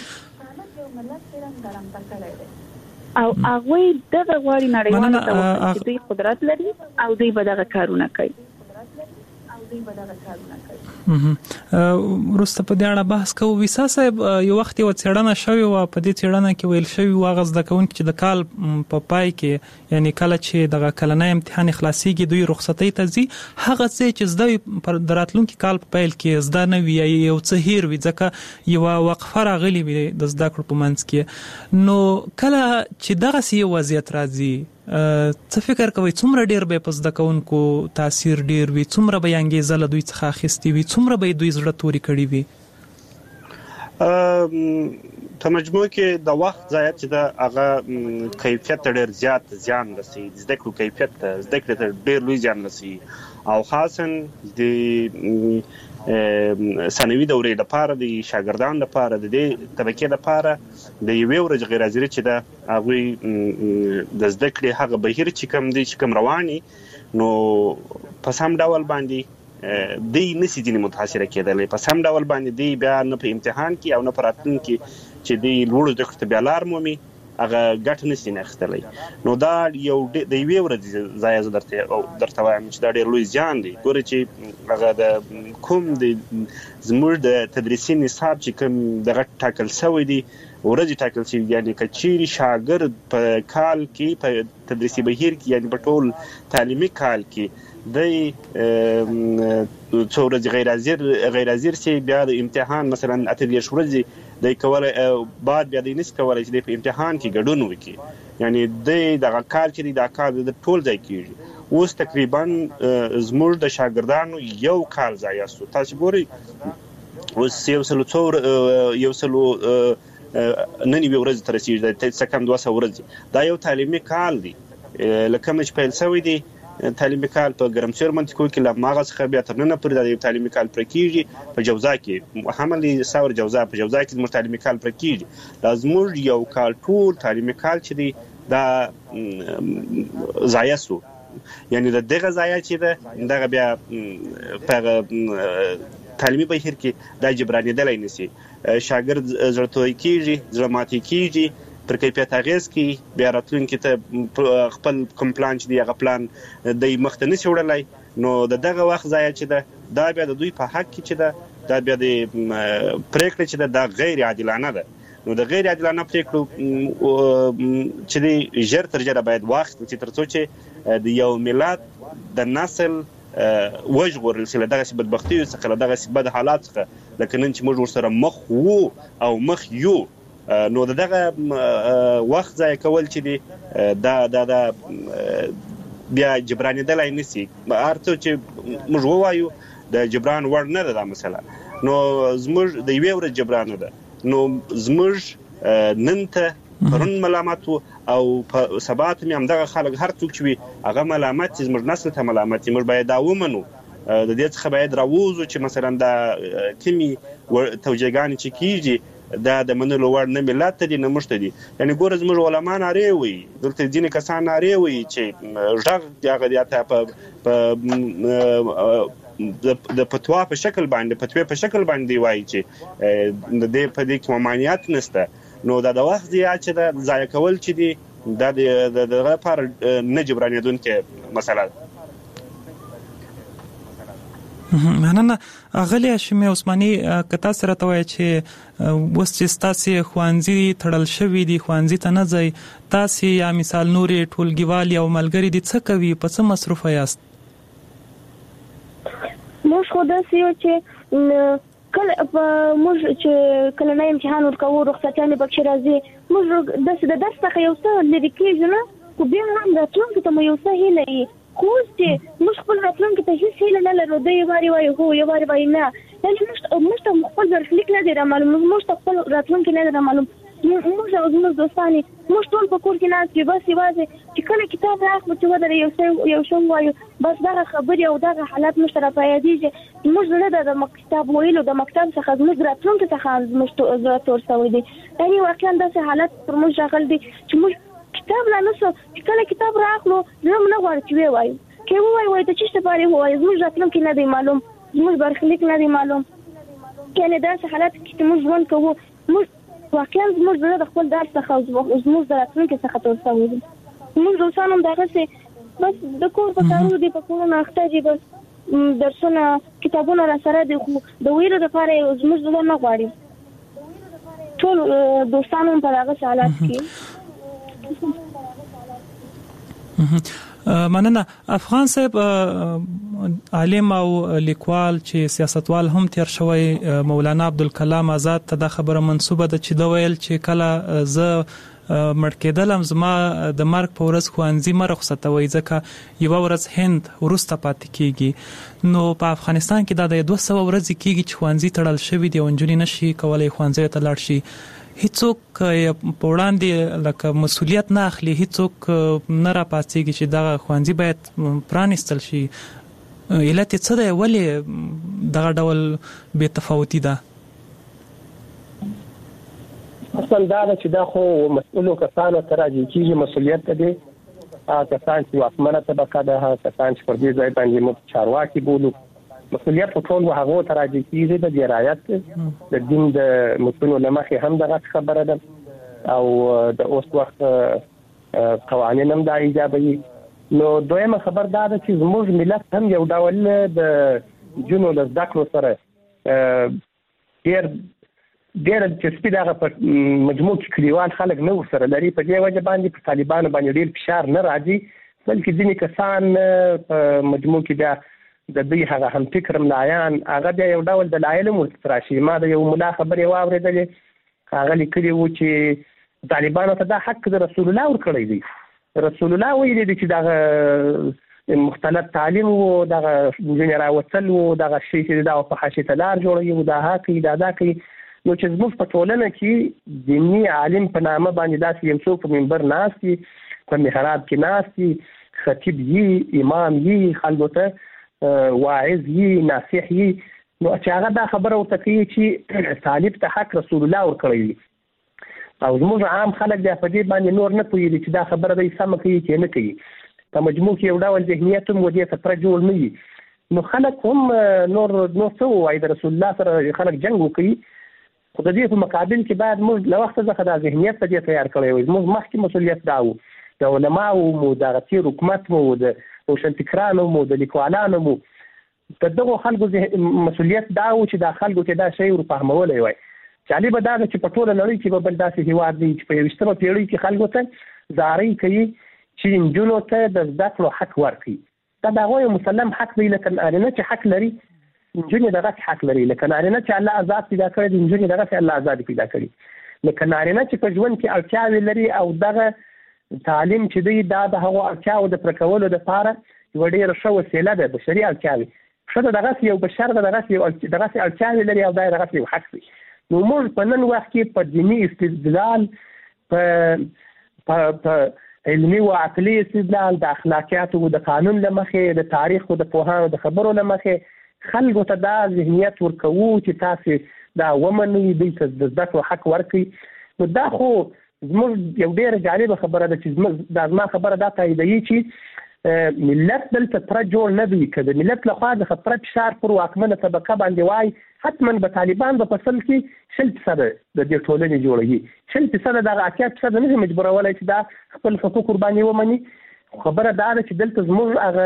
او هغه دغه غواړي نړیواله توګه چې دوی قدرت لري او دوی به دغه کارونه کوي. وروسته په دې اړه بحث کوو. ویسا صاحب یو وخت یو څېړنه شوې وه، په دې څېړنه کې ویل شوي وو هغه زده کوونکي چې د کال په پای کې یعنی کله چې دغه کلنی امتحان خلاصیږي دوی رخصتۍ ته ځي، هغه څه چې زده پر د راتلونکي کال په پیل کې زده نه وي یو څه هیر وي ځکه یوه وقفه راغلې وي د زده کړو په منځ کې. نو کله چې دغسې یو وضعیت راځي څه فکر کوئ څومره ډیر به په زده کوونکو تاثیر ډیر وي، څومره به یې انګیزه له دوی څخه اخیستې وي، څومره به دوی زړه توري کړي وي؟ په مجموع کې د وخت ضایعات چې د هغه کیفیت ډیر زیات زیان رسي، زده کړو کیفیت زده کړې ته ډیر لوی زیان رسي او خاصا د ثانوي دورې لپاره د شاګردانو لپاره د دې طبقې لپاره د یوې ورځې غیر حاضري چې د هغوی د زده کړې هغه بهیر چې کوم دی چې کوم رواني نو په سم ډول باندې دی نسی ځینې متاثره کېدلی، په سم ډول باندې دی بیا نه په امتحان کې او نه په راتلونکي چې دی لوړو زده کړو ته بیا لار مومي هغه ګټه نشي نه اخیستلی. نو دا یو د یوې ورځې ضایع زه درته وایم چې دا ډېر لوی زیان دی. ګورې چې هغه د کوم د زموږ د تدریسي نصاب چې کوم دغه ټاکل شوی دی ورځې ټاکل شوي، یعنې که چیرې شاګرد په کال کې په تدریسي بهیر کې یعنې په ټول تعلیمي کال کې دی څو ورځې غیر حاضر غیر حاضر شي بیا د امتحان مثلا اته دېرش ورځې دی کولی بعد بیا دی نشي کولی چې دی په امتحان کې ګډون وکړي، یعنې دی دغه کال چې دی دا کال د ټول ځای کېږي. اوس تقریبا زموږ د شاګردانو یو کال ضایع شو. تاسو ګورئ اوس یو سلو څو یو سلو نن یوې ورځې ته رسېږي، څه کم دوه سوه ورځې. دا یو تعلیمي کال دی له کومه چې پیل شوی دی تعلیمي کال په ګرمسیر منطقو کې له هماغه څخه بیا تر ننه پورې دا یو تعلیمي کال پوره کېږي. په جوزا کې حمل ساور جوزا په جوزا کې زموږ تعلیمي کال پوره کېږي. دا زموږ یو کال ټول تعلیمي کال چې دی دا ضایع شو، یعنې د دغه ضایع چې ده دغه بیا په تعلیمي بهیر کې دا جبرانېدلی نشي. شاګرد زړه توی کېږي، زړه ماتې کېږي، پر کیفیت اغیز کوي، بیا راتلونکي ته خپل کوم پلان چې دی هغه پلان دی مخ ته نشي وړلی. نو د دغه وخت ضایع چې ده دا بیا د دوی په حق کې چې ده دا بیا د پرېکړې چې ده دا غیر عادلانه ده. نو د غیر عادلانه پرېکړو چې دی ژر تر ژره باید واخیستل شي تر څو چې د یو ملت د نسل وژغورل شي له دغسې بدبختیو څخه، له دغسې بد حالات څخه لکه نن چې موږ ورسره مخ وو او مخ یو. نو دغه وخت ضایع کول چې دی دا دا دا بیا جبرانېدلی نشي. هر څه چې موږ ووایو د جبران وړ نه ده دا مسله. نو زموږ د یوې ورځې جبران ده، نو زموږ نن ته پرون ملامت وو او په سبا ته مې همدغه خلک هر څوک چې وي هغه ملامت چې زموږ نسل ته ملامت وي. موږ باید دا ومنو، د دې څخه باید راووځو چې مثلا دا کومې توجیهګانې چې کېږي دا د منلو وړ نه ملت ته دي نه موږ ته دي. یعنې ګوره زموږ علما نارې وایي، دلته ځینې کسان نارې وایي چې غږ د هغه د اته په د فتوا په شکل باندې فتوی په شکل باندې وایي چې د دې په دې کې ممانعت نشته. نو دا د وخت ضایع چې ده ضایع کول چې دي دا د دغه لپاره نه جبرانېدونکې مسله ده. مننه. اغلی هاشمي عثماني کتا سره توای چې وس چې تاسو خوانزي تړل شوې دي خوانزي ته نه ځي تاسو یا مثال نوري ټولګیوال او ملګری دي څه کوي په څه مصروف یاست؟ موږ خو داسې یو چې کله موږ چې کله نه امتحان ورکوو رخصتیانې پکې راځي موږ داسې د درس څخه یو څه لرې کېږو نه خو بیا هم راتلونکي ته مو یو څه هیله وي خو اوس چې موږ خپل راتلونکي ته هېڅ هیله نه لرو دی یو وارې وایي هو یو وارې وایي نه یعنې موږ ته خپل برخلیک نه دی رامعلوم موږ ته خپل راتلونکی نه دی رامعلوم موږ او زموږ دوستان موږ ټول په کور کې ناست یو بس یوازې چې کله کتاب راخلو چې ودرې یو څه یو څه ووایو بس دغه خبرې او دغه حالات موږ ته راپیادېږي موږ زړه د کتاب ویلو د مکتب څخه زموږ راتلونکي څخه زموږ زړه تور شوی دی یعنې واقعا داسې حالات پر موږ راغلی دی چې موږ کتاب لا نسو چې کله کتاب راخلو زموږ نه غواړي چې ووایو کې ووایي وایي ته چې څه پارې ووایي زموږ راتلونکی نه دی معلوم زموږ برخلیک نه دی معلوم یعنې داسې حالات کې چې موږ ژوند کوو موږ واقعا زموږ زړه د خپل درس څخه او زموږ د راتلونکي څخه تور شوی دی موږ دوستان هم دغسې بس د کور په کارونو دي په کورونو اخته دي بس درسونه کتابونه راسره دي خو د ویلو دپاره زموږ زړه نه غواړي ټول دوستان هم په دغسې حالات کې مننه. افغان صاحب عالم او لیکوال چې سیاستوال هم تیر شوی مولانا عبدالکلام آزاد ته دا خبره منسوبه ده چې دا ویل چې کله زه مړ کېدلم زما د مرګ په ورځ ښوونځي مه رخصتوئ ځکه یوه ورځ هند وروسته پاتې کېږي نو په افغانستان کې دا د دوه سوه ورځې کېږي چې ښوونځي تړل شوي دي او نجونې نشي کولی ښوونځیو ته لاړ شي هیڅوک په وړاندې لکه مسؤلیت نه اخلي هیڅوک نه راپاڅېږي چې دغه ښوونځي باید پرانیستل شي علت یې څه دی ولې دغه ډول بې تفاوتي ده؟ اصلا دا ده چې دا خو مسؤلو کسانو ته راجع کېږي مسؤلیت ته دی هغه کسان چې واکمنه طبقه ده هغه کسان چې پر دې ځای باندې موږ چارواکي بولو مسؤلیت په ټول هغو ته راجع کېږي د دې رعایت د دین د متونو له مخې هم دغه خبره ده او د اوس وخت قوانین هم دا ایجابوي نو دویمه خبر دا ده چې زموږ ملت هم یو ډول د نجونو له زده کړو سره ډېر ډېر دلچسپي دغه په مجموع کې کلیوال خلک نه ورسره لري په دې وجه باندې په طالبانو باندې ډېر فشار نه راځي بلکې ځینې کسان په مجموع کې بیا د دوی هغه هم فکر ملایان هغه بیا یو ډول دلایل هم ورته راشي ما د یو ملا خبرې واورېدلې هغه لیکلي وو چې طالبانو ته دا حق د رسول الله ورکړی دی رسول الله ویلي دی چې دغه مختلط تعلیم و دغه نجونې راوتل و دغه شی چې دا په حاشیې ته لار جوړوي و دا ها کوي دا دا کوي نو چې زموږ په ټولنه کې دیني عالم په نامه باندې داسې یو څوک په منبر ناست وي په محراب کې ناست وي خطیب یي امام یي خلکو ته واعظ یي ناصح یي نو چې هغه دا خبره ورته کوي چې طالب ته حق رسول الله ورکړی وي او زموږ عام خلک بیا په دې باندې نور نه پوهېږي چې دا خبره دی سمه کوي چې نه کوي په مجموع کې یو ډول ذهنیت هم ودې ته پوره جوړ نه وي نو خلک هم نور نور څه ووایي د رسول الله سره خلک جنګ وکوي خو د دې په مقابل کې باید موږ له وخته څخه دا ذهنیت په دې تیار کړی وي زموږ مخکې مسؤلیت دا و د علماو مو دغه تېر حکومت مو د روشنفکرانو مو د لیکوالانو مو د دغو خلکو مسؤلیت دا و چې دا خلکو ته دا شی ورفهمولی وای جالبه دا ده چې په ټوله نړۍ کې به بل داسې هېواد دی چې په یویشتمه پېړۍ کې خلکو ته زارۍ کوي چې نجونو ته د زده کړو حق ورکړي دا د هغوی مسلم حق دی لکه نارینه چې حق لري نجونې دغسې حق لري لکه نارینه چې الله آزاد پیدا کړی دی نجونې دغسې الله آزاد پیدا کړي لکه نارینه چې په ژوند کې اړتیاوې لري او دغه تعلیم چې دی دا د هغو اړتیاوو د پوره کولو دپاره یوه ډېره ښه وسیله ده بشري اړتیاوې ښځه دغسې یو بشر ده دغسې یو دغسې اړتیاوې لري او دا یې دغسې یو حق دی نو موږ په نن وخت کې په دیني استدلال په علمي و عقلي استدلال د اخلاقیاتو و د قانون له مخې د تاریخ و د پوهانو د خبرو له مخې خلکو ته دا ذهنیت ورکوو چې تاسې دا ومنئ دوی ته د زده کړو حق ورکړئ نو دا خو زموږ یو ډېره جالبه خبره ده چې دا زما خبره دا تاییدوي چې ملت دلته پوره جوړ نه دی که د ملت لخوا د پوره فشار پر واکمنه طبقه باندې وای حتما به طالبان به په سل کې شل فیصده د دې ټولنې جوړوي شل فیصده دغه اتیا فیصده نه شي مجبورولی چې دا خپل حقوق ورباندې ومني خبره دا ده چې دلته زموږ هغه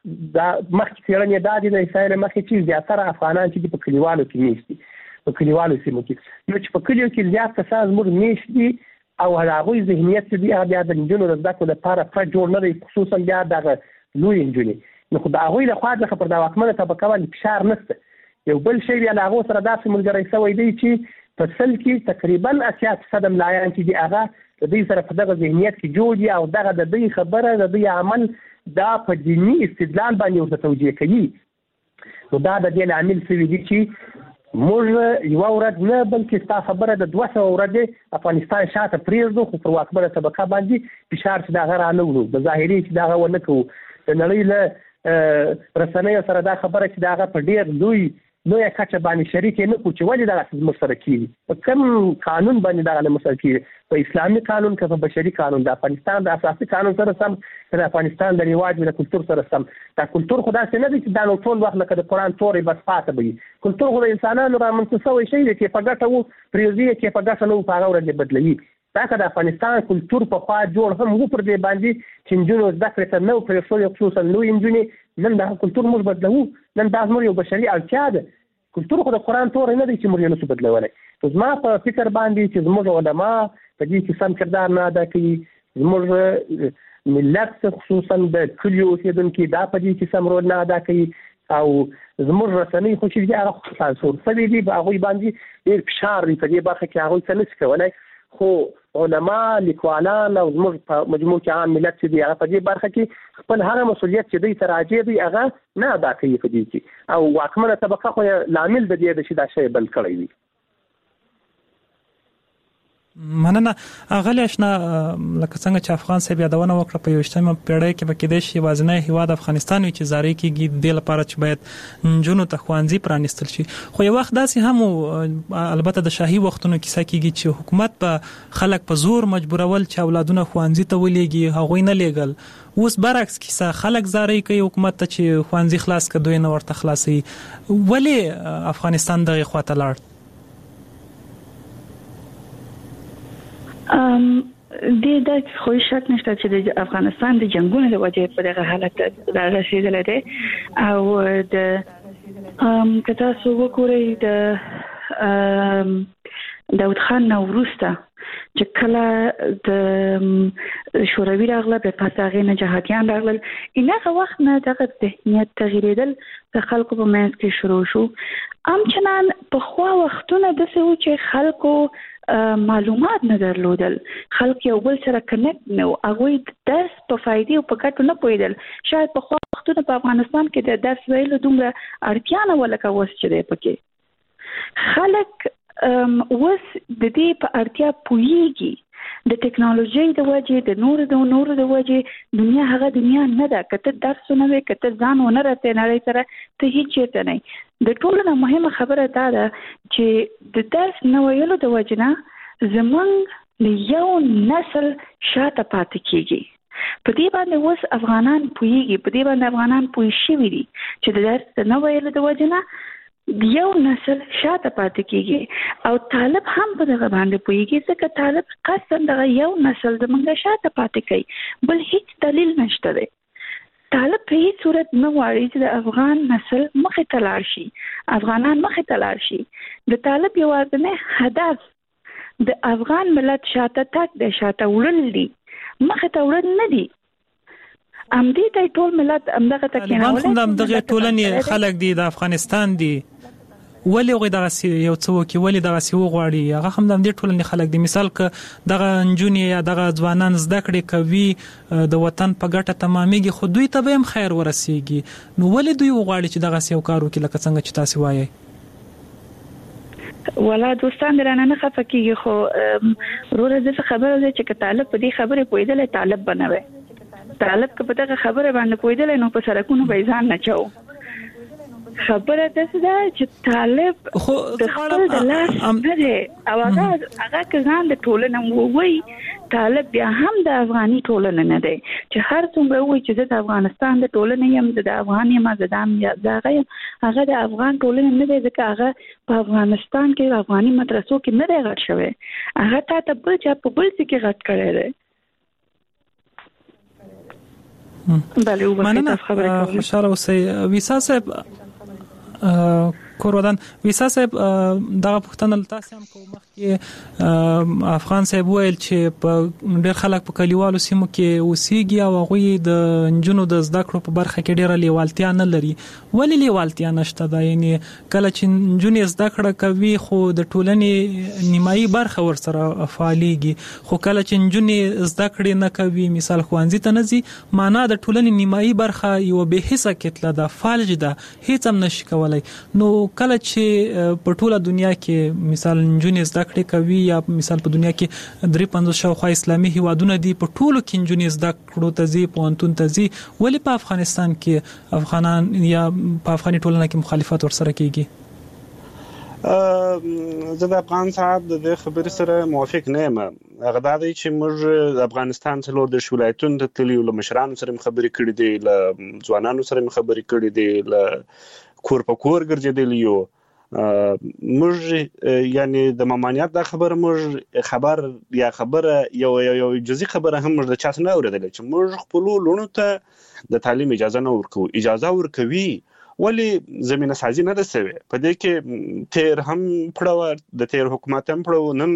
دا مخکې څېړنې دا دي د اسرائیل مخکې چې زیاتره افغانان چې په کلیوالو کې میشت دي په کلیوالو سیمو کې نو چې په کلیو کې زیات کسان زموږ میشت دي او هغوی ذهنیت چې دی هغه بیا د نجونو د زده کړو لپاره پټ جوړ نه دی، خصوصا بیا دغه لوی نجونې نو خو د هغوی لخوا څخه پر دا واکمنه طبقه باندې فشار نشته. یو بل شی بیا له هغو سره داسې ملګری شوی دی چې په سل کې تقریبا اتیا فیصده ملایان چې دي هغه د دوی سره په دغه ذهنیت کې جوړ دي او دغه د دوی خبره د دوی عمل دا په دیني استدلال باندې ورته توجیه کوي. نو دا د دې لامل شوی دی چې موږ یوه ورځ نه بلکې ستا خبره د دوه سوه ورځې افغانستان شاته پرېږدو خو پر واکمنه طبقه باندې فشار چې د هغه رانه وړو د ظاهري چې د هغه ونه کوو. د نړۍ له رسنیو سره دا خبره چې د هغه په ډېر لوی لویه کچه باندې شریک نه کړو چې ولې دغسې زموږ سره کېږي، په کوم قانون باندې دغه نه مسله کېږي، په اسلامي قانون که په بشري قانون د افغانستان د اساسي قانون سره سم که د افغانستان د رواج د کلتور سره سم. دا کلتور خو داسې نه دی چې دا نو ټول وخت لکه د قرآن تورې بس پاته به وي. کلتور خو د انسانانو رامنځته شوی شی دی چې په ګټه وو پرېږدي چې په ګټه نه وو په هغه ورځ یې بدلوي. دا که د افغانستان کلتور پخوا جوړ هم وو پر دې باندې چې نجونو زده کړې ته نه وو پرېښودی، خصوصا لویې نجونې، نن دغه کلتور موږ بدلوو. نن دا زموږ یو بشري اړتیا ده. کلتور خو د قرآن تورې نه دی چې موږ یې نشو بدلولی. زما په فکر باندې چې زموږ علما په دې کې سم کردار نه ادا کوي، زموږ ملت خصوصا د کلیو اوسېدونکي دا په دې کې سم رول نه ادا کوي او زموږ رسنۍ خو چې دي هغه خو سانسور شوي دي، په هغوی باندې ډېر فشار دی په دې برخه کې، هغوی څه نشي کولی. خو علما، لیکوالان او زموږ په مجموع کې عام ملت چې دی هغه په دې برخه کې خپل هغه مسؤلیت چې دوی ته راجع دی هغه نه ادا کوي په دې کې، او واکمنه طبقه خو لامل د دې ده چې دا شی بل کړی وي. مننه. اغلی اشنا لکه څنګه چې افغان صاحب یادونه وکړه په یوشتمه پیړۍ کې به کېدای شي یوازینی هیواد افغانستان وي چې زارۍ کېږي د دې لپاره چې باید نجونو ته ښوونځي پرانیستل شي. خو یو وخت داسې هم البته د شاهي وختونو کیسه کېږي چې حکومت به خلک په زور مجبورول چې اولادونه ښوونځي ته ولېږي، هغوی نه لېږل. اوس برعکس کیسه، خلک زارۍ کوي حکومت ته چې ښوونځي خلاص کړه، دوی نه ورته خلاصوي. ولې افغانستان دغې خوا ته لاړ؟ ام د د خو شک نشته چې د افغانستان د جنگونو د وجې په دغه حالت رسیدلی دی او د ام که تاسو وګورئ د داود خان نو وروسته چې کله د شوروي راغله په پس هغې نه جهادیان راغلل، هغه وخت نه دغه ذهنیت تغیرېدل د خلکو په منځ کې شروع شو. همچنان پخوا وختونه داسې وو چې خلکو معلومات نه درلودل، خلک یو بل سره کنیکټ نه وو، هغوی د درس په فایدې او په ګټو نه پوهېدل. شاید پخوا وختونه په افغانستان کې د درس ویلو دومره اړتیا نه وه لکه اوس چې دی پکې. خلک اوس د دې په اړتیا پوهېږي. د ټکنالوژۍ د وجې د نورو د نورو د وجې دنیا هغه دنیا نه ده. که ته درس ونه وې، که ته ځان ونه رسې نړۍ سره، ته هېڅ چېرته نه یې. د ټولو نه مهمه خبره دا ده چې د درس نه ویلو د وجې نه زموږ د یو نسل شاته پاتې کېږي. په دې باندې اوس افغانان پوهېږي، په دې باندې افغانان پوه شوي دي چې د درس د نه ویلو د وجې نه یو نسل شاته پاتې کېږي. او طالب هم په دغه باندې پوهېږي، ځکه طالب قصداً دغه یو نسل زموږ شاته پاتې کوي، بل هیڅ دلیل نشته دی. طالب په هیڅ صورت نه غواړي چې د افغان نسل مخې ته لاړ شي، افغانان مخې ته لاړ شي. د طالب یوازینی هدف د افغان ملت شاته تګ دی، شاته وړل دي، مخې ته وړل نه دي. امدې ته ټول ملت امدغه تکیناوله طالبان هم دغه ټولنې خلک دي د افغانستان دي، ولې هغوی دغسې یو څه وکړي، ولې دغسې وغواړي؟ هغه هم د همدې ټولنې خلک دي. مثال که دغه نجونې یا دغه ځوانان زده کړې کوي، د وطن په ګټه تمامېږي، خو دوی ته به هم خیر ورسېږي، نو ولې دوی وغواړي چې دغسې یو کار وکړي لکه څنګه چې تاسې وایئ؟ ولا دوستان درانه نه خفه کېږي، خو وروره داسې خبره ده چې که طالب په دې خبرې پوهېدلی طالب به نه وی. طالب که په دغه خبره باندې پوهېدلی نو په سړکونو به یې ځان نه چو. خبره داسې ده چې طالب د خپل د لاس نه دی او هغه هغه که ځان د ټولنې ووایي، طالب بیا هم د افغاني ټولنې نه دی چې هر څومره ووایي چې زه د افغانستان د ټولنې یم، زه د افغان یم، زه د هغه یم، هغه د افغان ټولنې نه دی، ځکه هغه په افغانستان کې افغاني مدرسو کې نه دی غټ شوی، هغه تا ته بل چا په بل څه کې غټ کړی دی. بله او مننه خوشحاله اوسئ. ویسا صاحب کورودان ویسا صاحب دغه پښتنه تاسو هم کوم مخکې افغان صاحب ویل چې په ډېر خلک په کلیوالو سیمو کې اوسېږي او هغوی د نجونو د زده کړو په برخه کې ډېره لیوالتیا نه لري. ولې لیوالتیا نشته ده؟ یعنی کله چې نجونې زده کړه کوي خو د ټولنې نیمایي برخه ورسره فعالېږي، خو کله چې نجونې زده کړې نه کوي، مثال ښوونځي ته نه ځي، معنا د ټولنې نیمایي برخه یوه بې حسه کتله ده، فالج ده، هیڅ هم نشي کولی. نو کله چې په ټوله دنیا کې مثال نجونې زده کړې کوي یا مثال په دنیا کې درې پنځوس شاوخوا اسلامي هیوادونه دي، په ټولو کې نجونې زده کړو ته ځي، پوهنتون ته ځي، ولې په افغانستان کې افغانان یا په افغاني ټولنه کې مخالفت ورسره کیږي؟ زه د افغان صاحب د خبرې سره موافق نه یم. هغه دا دی چې موږ د افغانستان څلور د ولایتونو ته تللي یو، له مشرانو سره خبرې کړې دي، له ځوانانو سره خبرې کړې دي، له کور په کور ګرځېدلی یو. موږ یعنی د ممانعت دا خبره موږ خبر یا خبره یو یو جزئی خبره هم موږ د چا څخه نه اورېدلې چې موږ خپل لونو ته د تعلیم اجازه نه ورکو. اجازه ورکوي ولې زمينه سازي نه ده سوي. په دې کې تیر هم پړو د تیر حکومت هم پړو، نن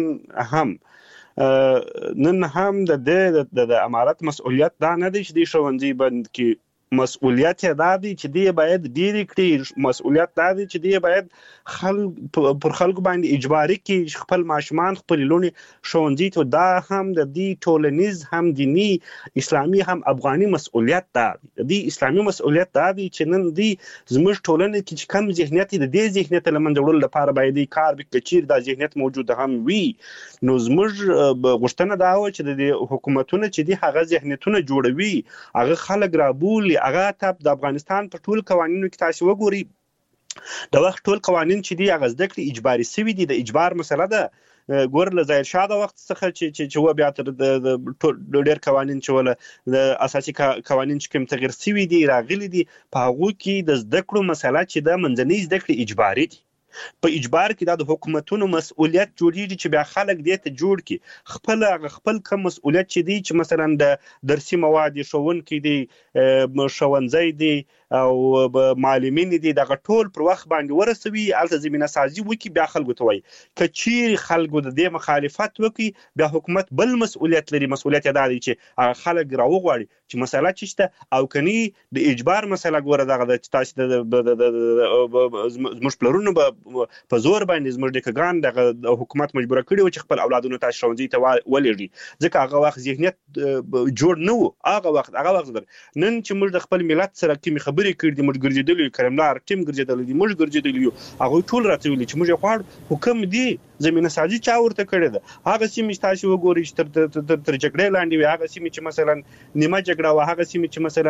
هم نن هم د د د امارت مسؤلیت دا نه دی چې د ښوونځي بند کې مسؤلیت دا دی چې دی باید ډیر کړي، مسؤلیت دا دی چې دی باید خلک پر خلکو باندې اجباري کې خپل ماشومان خپل لونی ښوونځي ته. دا هم د دې ټولنیز هم دینی اسلامي هم افغاني مسؤلیت دا دی. د دې اسلامي مسؤلیت دا دی چې نن دی زموږ ټولنه کې چې کم ذهنیت د دې ذهنیت لمن جوړول لپاره باید کار وکړي، دا ذهنیت موجود هم وي. نو زموږ غوښتنه دا و چې د حکومتونو چې دی هغه ذهنیتونه جوړوي، هغه خلک رابولي، هغه ته د افغانستان په ټول قوانینو کې تاسو وګورئ د وخت ټول قوانین چې دی هغه زده کړې اجباري سوي دي. د اجبار مسله ده. ګور له ظاهر شاه د وخت څخه چې چې و بیا تر د ډېر قوانین چې ولا د اساسي قوانین چې کوم تغیر سوي دي راغلي دي، په هغه کې د زده کړو مسله چې د منځنۍ زده کړې اجباري دي. په اجبار کې د حکومتونو مسؤلیت جوړیږي چې بیا خلک دې ته جوړ کړي خپل خپل کوم مسؤلیت چې دی چې مثلا د درسي مواد ښوونکي دي، ښوونځي دي او معلمین دي، دغه ټول پر وخت باندې ورسوي، الته زمينه سازي وکي، بیا خلکو ته وایي کچیر خلکو د دې مخالفت وکي، بیا حکومت بل مسؤلیت لري. مسؤلیت دا دی چې خلک راوغواړي چې مسله چشته او کني د اجبار مسله ګوره دغه د تاسو د زموږ پلرونو په زور باندې زموږ د کګان د حکومت مجبور کړي و چې خپل اولادونو ته ښوونځي ته ولېږي، ځکه هغه وخت ذهنیت جوړ نه و. هغه وخت هغه وخت نن چې موږ د خپل ملت سره کې خبرې کړې دي، موږ ګرځېدلي کرملار ټیم ګرځېدلی دي، موږ ګرځېدلی یو، هغه ټول راته ویلي چې موږ غواړو حکم دی زمينه سازي چا ورته کړې ده. هغه سیمې تاسو وګورئ چې تر تر جګړې لاندې وي، هغه سیمې چې مثلا نیمه جګړه و، هغه سیمې چې مثلا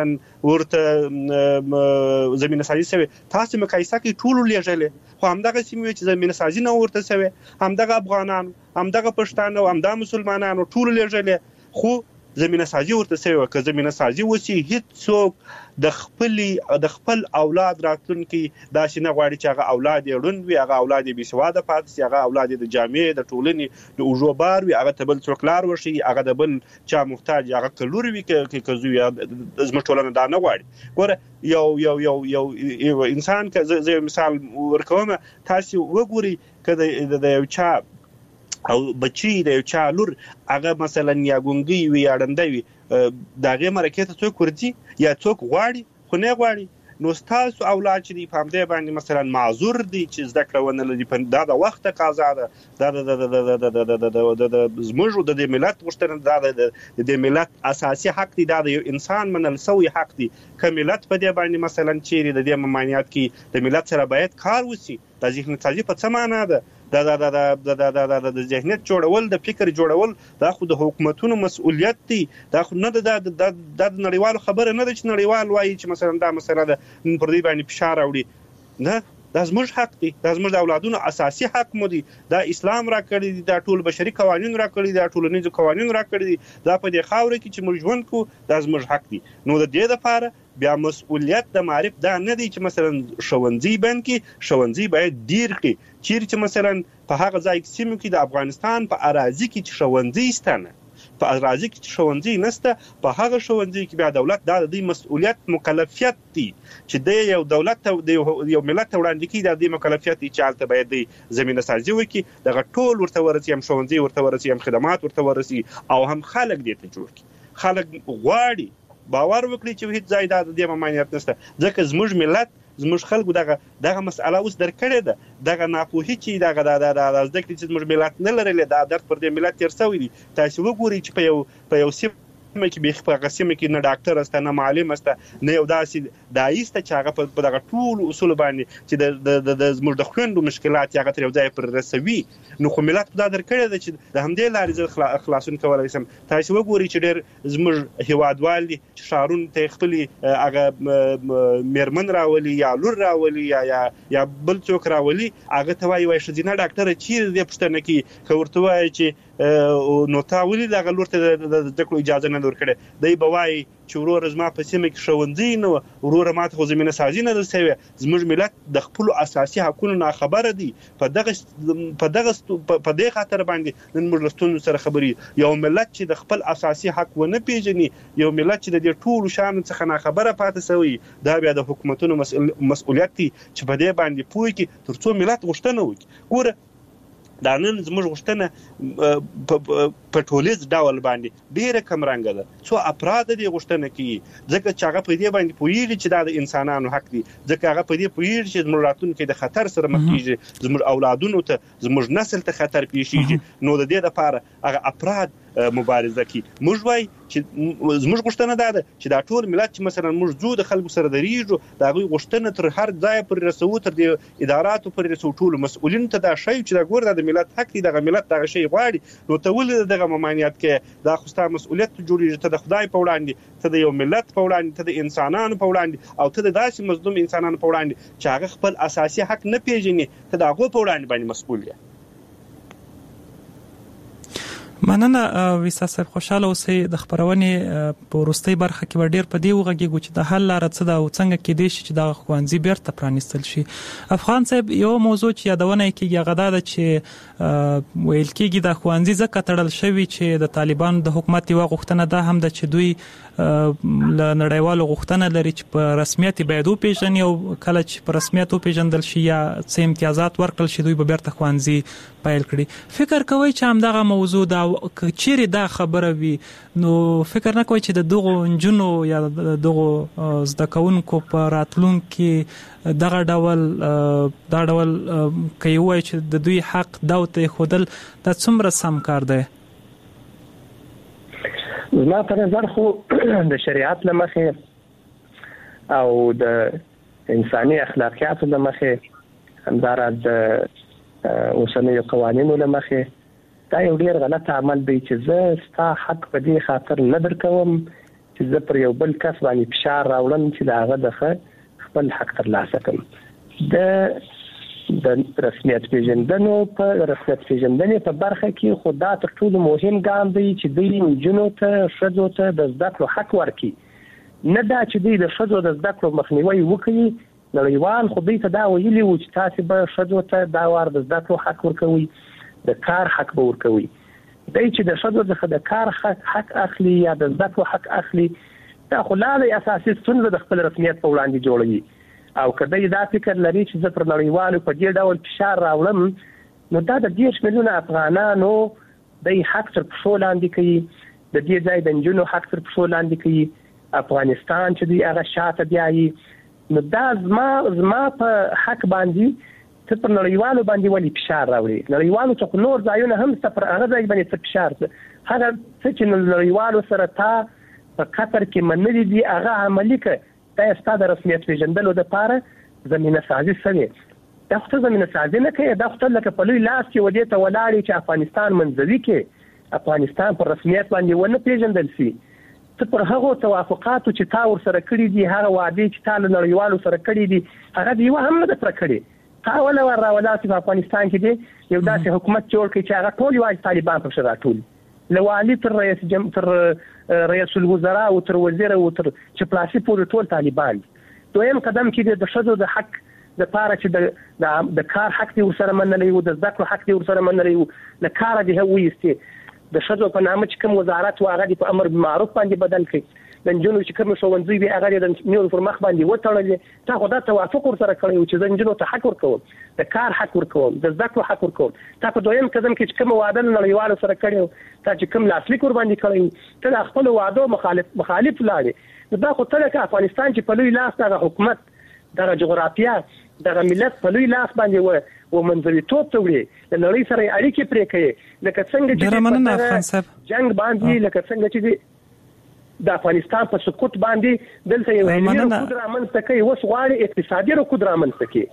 ورته زمينه سازي سوي، تاسو مقایسه کوي ټول لېږلې، خو همدغه سیمې چې زمينه سازي نه ورته سوي، همدغه افغانان، همدغه پښتانه، همدغه مسلمانانو ټول لېږلې، خو زمينه سازي ورته سوي. که زمينه سازي وسی هیڅ څوک د خپل د خپل اولاد راتلونکي داسې نه غواړي چې هغه اولاد یې ړوند وي، هغه اولاد یې بېسواده پاتې شي، هغه اولاد یې د جامې د ټولنې د اوږو بار وي، هغه ته بل څوک لار وښي، هغه د بل چا محتاج، هغه که لور وي که زوی، زموږ ټولنه دا نه غواړي. ګوره یو یو یو یو انسان که زه یو مثال ورکوم، تاسو وګورئ که د یو چا او بچی د یو چا لور هغه مثلا یا ګونګي وي یا ړنده وي، د هغې مرکې ته څوک ورځي یا څوک غواړي؟ خو نه غواړي. نو ستاسو اولاد چې دی په همدې باندې مثلا معذور دي چې زده کړه ونه لري، دا د وخت تقاضا ده، دا د زموږ د دې ملت غوښتنه، دا د دې ملت اساسي حق دی، دا د یو انسان منل سوی حق دی. که ملت په دې باندې مثلا چیرې د دې ممانعت کې د ملت سره باید کار وشي. د ذهنیت سازي په څه معنا ده؟ دا دا دا دا دا دا د ذهنیت جوړول، د فکر جوړول، دا خو د حکومتونو مسؤلیت دی. دا خو نه د د د نړیوالو خبره نه ده چې نړیوال وایي چې مثلا دا مسله ده پر دې باندې فشار راوړي. نه، دا زموږ حق دی، دا زموږ د اولادونو اساسي حق مو دی. دا اسلام را کړی دی، دا ټول بشري قوانین را کړی دي، دا ټولنیز قوانین را کړی دي، دا په دې خاوره کې چې موږ ژوند کوو دا زموږ حق دی. نو د دې لپاره بیا مسؤلیت د معرف دا نه دی چې مثلا ښوونځي بند کې، ښوونځي باید ډیر کړي. چیرې چې مثلا په هغه ځای کې سیمو کې د افغانستان په اراضي کې چې ښوونځي شته نه، په راځي کې ښوونځي نشته په هغه ښوونځي کې بیا دولت دا د مسؤلیت مکلفیت دی چې د یو دولت د یو ملت وړاندې کې د دې مکلفیت چې حالت باید د زمينه سازي وکړي دغه ټول ورته ورسي هم ښوونځي ورته ورسي هم خدمات ورته ورسي او هم خلک دې ته جوړ کړي خلک غواړي باور وکړي چې هیڅ ځای د دې ممانعت نشته ځکه زموږ ملت زموږ خلکو دغه دغه مسأله اوس درکړې ده دغه ناپوهي چې دغه د زده کړې چې زموږ ملت نه لري دا درد پر دې ملت تیر شوی دی تاسو وګورئ چې په یو په یو سیمه کې به په قسمه کې نه ډاکټر است نه معلم است نه یو داسې دایسته چې هغه په دغه ټول اصول باندې چې د د زموږ د خويندو مشکلات هغه تر یو ځای پر رسوي نو خو ملت دا درکړی دی چې د همدې لارې خلاصون کولای شم تاسو وګورئ چې ډېر زموږ هیوادوال دي چې شارون ته خپل هغه میرمن راولي یا لور راولي یا یا بل څوک راولي هغه ته وایي وای شذینه ډاکټر چې دې پښتنه کې خورته وایي چې نو تا ولې دغه لور ته د ذکر اجازه نه ورکړه دی بوای چې ورور زما په سیمه کې ښوونځي نو ورور ماته خو زمينه سازي نه رسوي زموږ ملت د خپل اساسي حقوقو نه خبره دي په دغه په دغه په دې خاطر باندې نن موږ لستون سره خبري یو ملت چې د خپل اساسي حق ونه پیژني یو ملت چې د دې ټول شان څخه نه خبره پاتې شوی دا بیا د حکومتونو مسؤلیت دي چې په دې باندې پوي کې ترڅو ملت غوښتنه وکړي ګوره دا نن زموږ غوښتنه په ټولیز ډول باندې ډیره کم رنګ ده څو افراد دي غوښتنه کوي ځکه چې هغه په دې باندې پوهیږي چې دا د انسانانو حق دی ځکه هغه په دې پوهیږي چې زموږ راتلونکي د خطر سره مخ کیږي زموږ اولادونو ته زموږ نسل ته خطر پیښیږي نو د دې لپاره هغه افراد مبارزه کوي موږ وای چې زموږ غوښتنه ده چې دا ټول ملت چې مثلا موږ زو د خلکو سره درېږو دا غوي غوښتنه تر هر ځای پر رسو تر دې اداراتو پر رسو ټول مسؤلین ته دا شی چې دا ګور د ملت حق دی دغه ملت دغه شی غواړي نو ته ولې دغه ممانعت کې دا خو ستاسو مسؤلیت جوړیږي ته د خدای په وړاندې ته د یو ملت په وړاندې ته د انسانانو په وړاندې او ته د داسې مظلوم انسانانو په وړاندې چې هغه خپل اساسي حق نه پیژني ته د هغه په وړاندې باندې مسؤل یې مننه ویسا صاحب خوشاله اوسئ د خبرونې په وروستۍ برخه کې ور ډیر په دی وغږیږو چې د حل لار څه دا او څنګه کې دي چې د خوانزي بیرته پرانیستل شي افغان صاحب یو موضوع چې یادونه کیږي غدا ده چې ویل کیږي د خوانزي زکه تړل شوی چې د طالبان د حکومت یو غوښتنه ده هم د چې دوی ل نړیوالو غوښتنه لري چې په رسمیت باید او پیژني او کله چې په رسمیت او پیژندل شي یا څه امتیازات ورکړل شي دوی به بیرته خوانزي پیل کړي فکر کوي چې هم دغه موضوع دا چیرې دا خبره وي نو فکر نه کوي چې د دغو انجونو یا دغه زده کوونکو په راتلون کې دغه ډول دا ډول کوي وای چې د دوی حق داوته خودل د څومره سم کار دی زما په نظر خو د شریعت لمخې او د انساني اخلاقیاتو لمخې همدارد اوسنیو قوانینو لمخې دا یو ډیر غلط عمل دی چې زه ستا حق په دې خاطر نه درکوم چې زه پر یو بل کس باندې فشار راوړم چې دا هغه د خپل حق ترلاسه کړي د د رسمیت پیژندنو په رسمیت پیژندنې په برخه کې خو دا تر ټولو مهم ګام دی چې دوی جنو ته ښځو ته د زده کړو حق ورکړي نه دا چې دوی د ښځو د زده کړو مخنیوي وکړي نړیوال خو دوی ته دا ویلي و چې تاسو به ښځو ته دا وار د زده کړو حق ورکوي د کار حق به ورکوي دای چې د ښځو څخه د کار حق اخلي یا د زده کړو حق اخلي دا خو لا د اساسي ستونزه د خپل رسمیت په وړاندې جوړوي او کله دا فکر لري چې زه پر نړیوالو په دې ډول فشار راوړم نو دا د دېرش میلیونه افغانانو د حق تر پښو لاندې کوي د دې ځای د نجونو حق تر پښو لاندې کوي افغانستان چې دوی هغه شاته بیایي نو دا زما زما په حق باندې ته پر نړیوالو باندې ولې فشار راوړي نړیوالو ته نور ځایونه هم ست پر هغه ځای باندې څه فشار هغه څه چې نړیوالو سره تا په قطر کې منلي دي هغه عملي کړه دا ستاسو رسمیت پیژندلو لپاره زمينه سازي سوي دا خو زمينه سازي نه کوي دا خو لکه په لوی لاس کې ودی ته ولاړی چې افغانستان منځوي کې افغانستان پر رسمیت باندې ونه پیژندل شي ته پر هغه توافقاتو چې تا ور سره کړی دي هغه وعده چې تا نړیوالو سره کړی دي هغه دی هم نه تر کړی تاول ور راولاتي په افغانستان کې دی یو داسې حکومت جوړ کړي چې هغه ټول واجب طالبان په شرا ټول لوالي تر رئیس جم تر رئیس الوزراء او تر وزیر او تر چپلاسي پورې ټول طالبان دویم قدم کې د شذو د حق د پاره چې د د کار حق دی ورسره منلې او د ذکر حق دی ورسره منلې او د کار دی هویستي د شذو په نامه چې کوم وزارت واغه د امر بالمعروف باندې بدل کړي د جنونو چې کوم ښوونځي به هغه د نیول پر مخ باندې وټړل تا خو دا توافق ورسره کړی چې د جنونو ته حق ورکوم د کار حق ورکوم د زده کړو حق ورکوم تا په دویم قدم کې چې کوم وعده نړیوال سره کړی تا چې کوم لاسلیک ور باندې کړی ته خپل وعده مخالف مخالف لاړې دا خو تل کې افغانستان چې په لوی لاس د حکومت د جغرافیه د ملت په لوی لاس باندې و و منځوي توپ ته وړي د نړۍ سره اړیکې پرې کوي لکه څنګه چې جنگ باندې لکه څنګه چې د افغانستان په سقوط باندې دلته یو هیله قدرت منځته کوي اوس غواړي اقتصادي قدرت منځته کوي.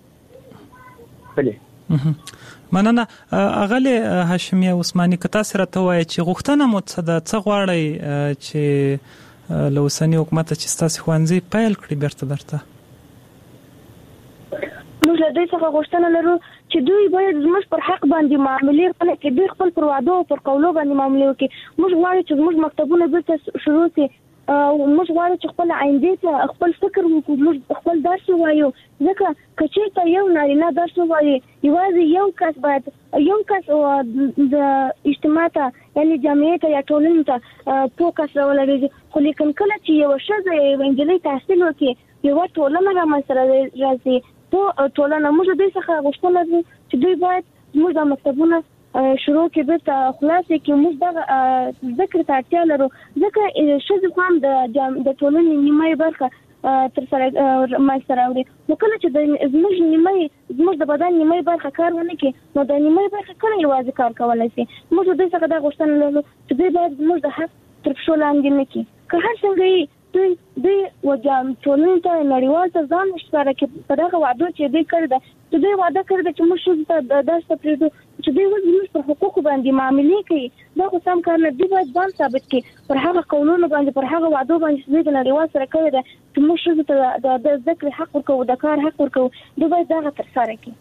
بله مننه اغله هاشمي عثماني کتا سره ته وای چې غوښتنه مو څه د څه غواړي چې لوسنی حکومت چې ستاسو خوانځي پیل کړی برته درته موږ له دې څخه غوښتنه لرو چې دوی باید زموږ پر حق باندې معاملې وکړي چې دوی خپل پر وعده او پر قولو باندې معاملې وکړي. موږ غواړو چې زموږ مکتبونه بیرته شروع شي او موږ غواړو چې خپل آینده ته خپل فکر وکړو موږ خپل درس وایو ځکه کچې ته یو نارینه درس وایي یوازې یو کس باید یو کس د اجتماع ته یعنی جامعه ته یا ټولنې ته فوکس راولري خو لیکن کله چې یو ښځه یو انجلۍ تحصیل وکړي یو ټولنه رامنځته راځي په ټولنه موږ د دې څخه غوښتنه لرو چې دوی باید موږ د مکتبونو شروع کې به خلاصې کې موږ د ذکر ته اړتیا لرو ځکه ښځې هم د د ټولنې نیمه برخه تر سره ماسره راوړي نو کله چې د زموږ نیمه زموږ د بدن نیمه برخه کار ونه کړي نو د نیمه برخه کله یوازې کار کولای شي. موږ د دې څخه دا غوښتنه لرو چې دوی باید زموږ د حق تر پښو لاندې نه کړي که هر څنګه دوی دوی وجام ټولنې ته نړیوال ته ځان اشاره کې په دغه وعده چې دوی کړی ده چې دوی وعده کړی ده چې موږ ته درس پرېږدو چې دوی زموږ پر حقوقو باندې معاملې کوي دا خو سم کار نه دی باید ځان ثابت کړي پر هغه قانونو باندې پر هغه وعدو باندې چې دوی د نړیوال سره کړی ده چې موږ ته د زده کړې حق ورکوو د کار حق ورکوو دوی باید دغه ترسره کړي.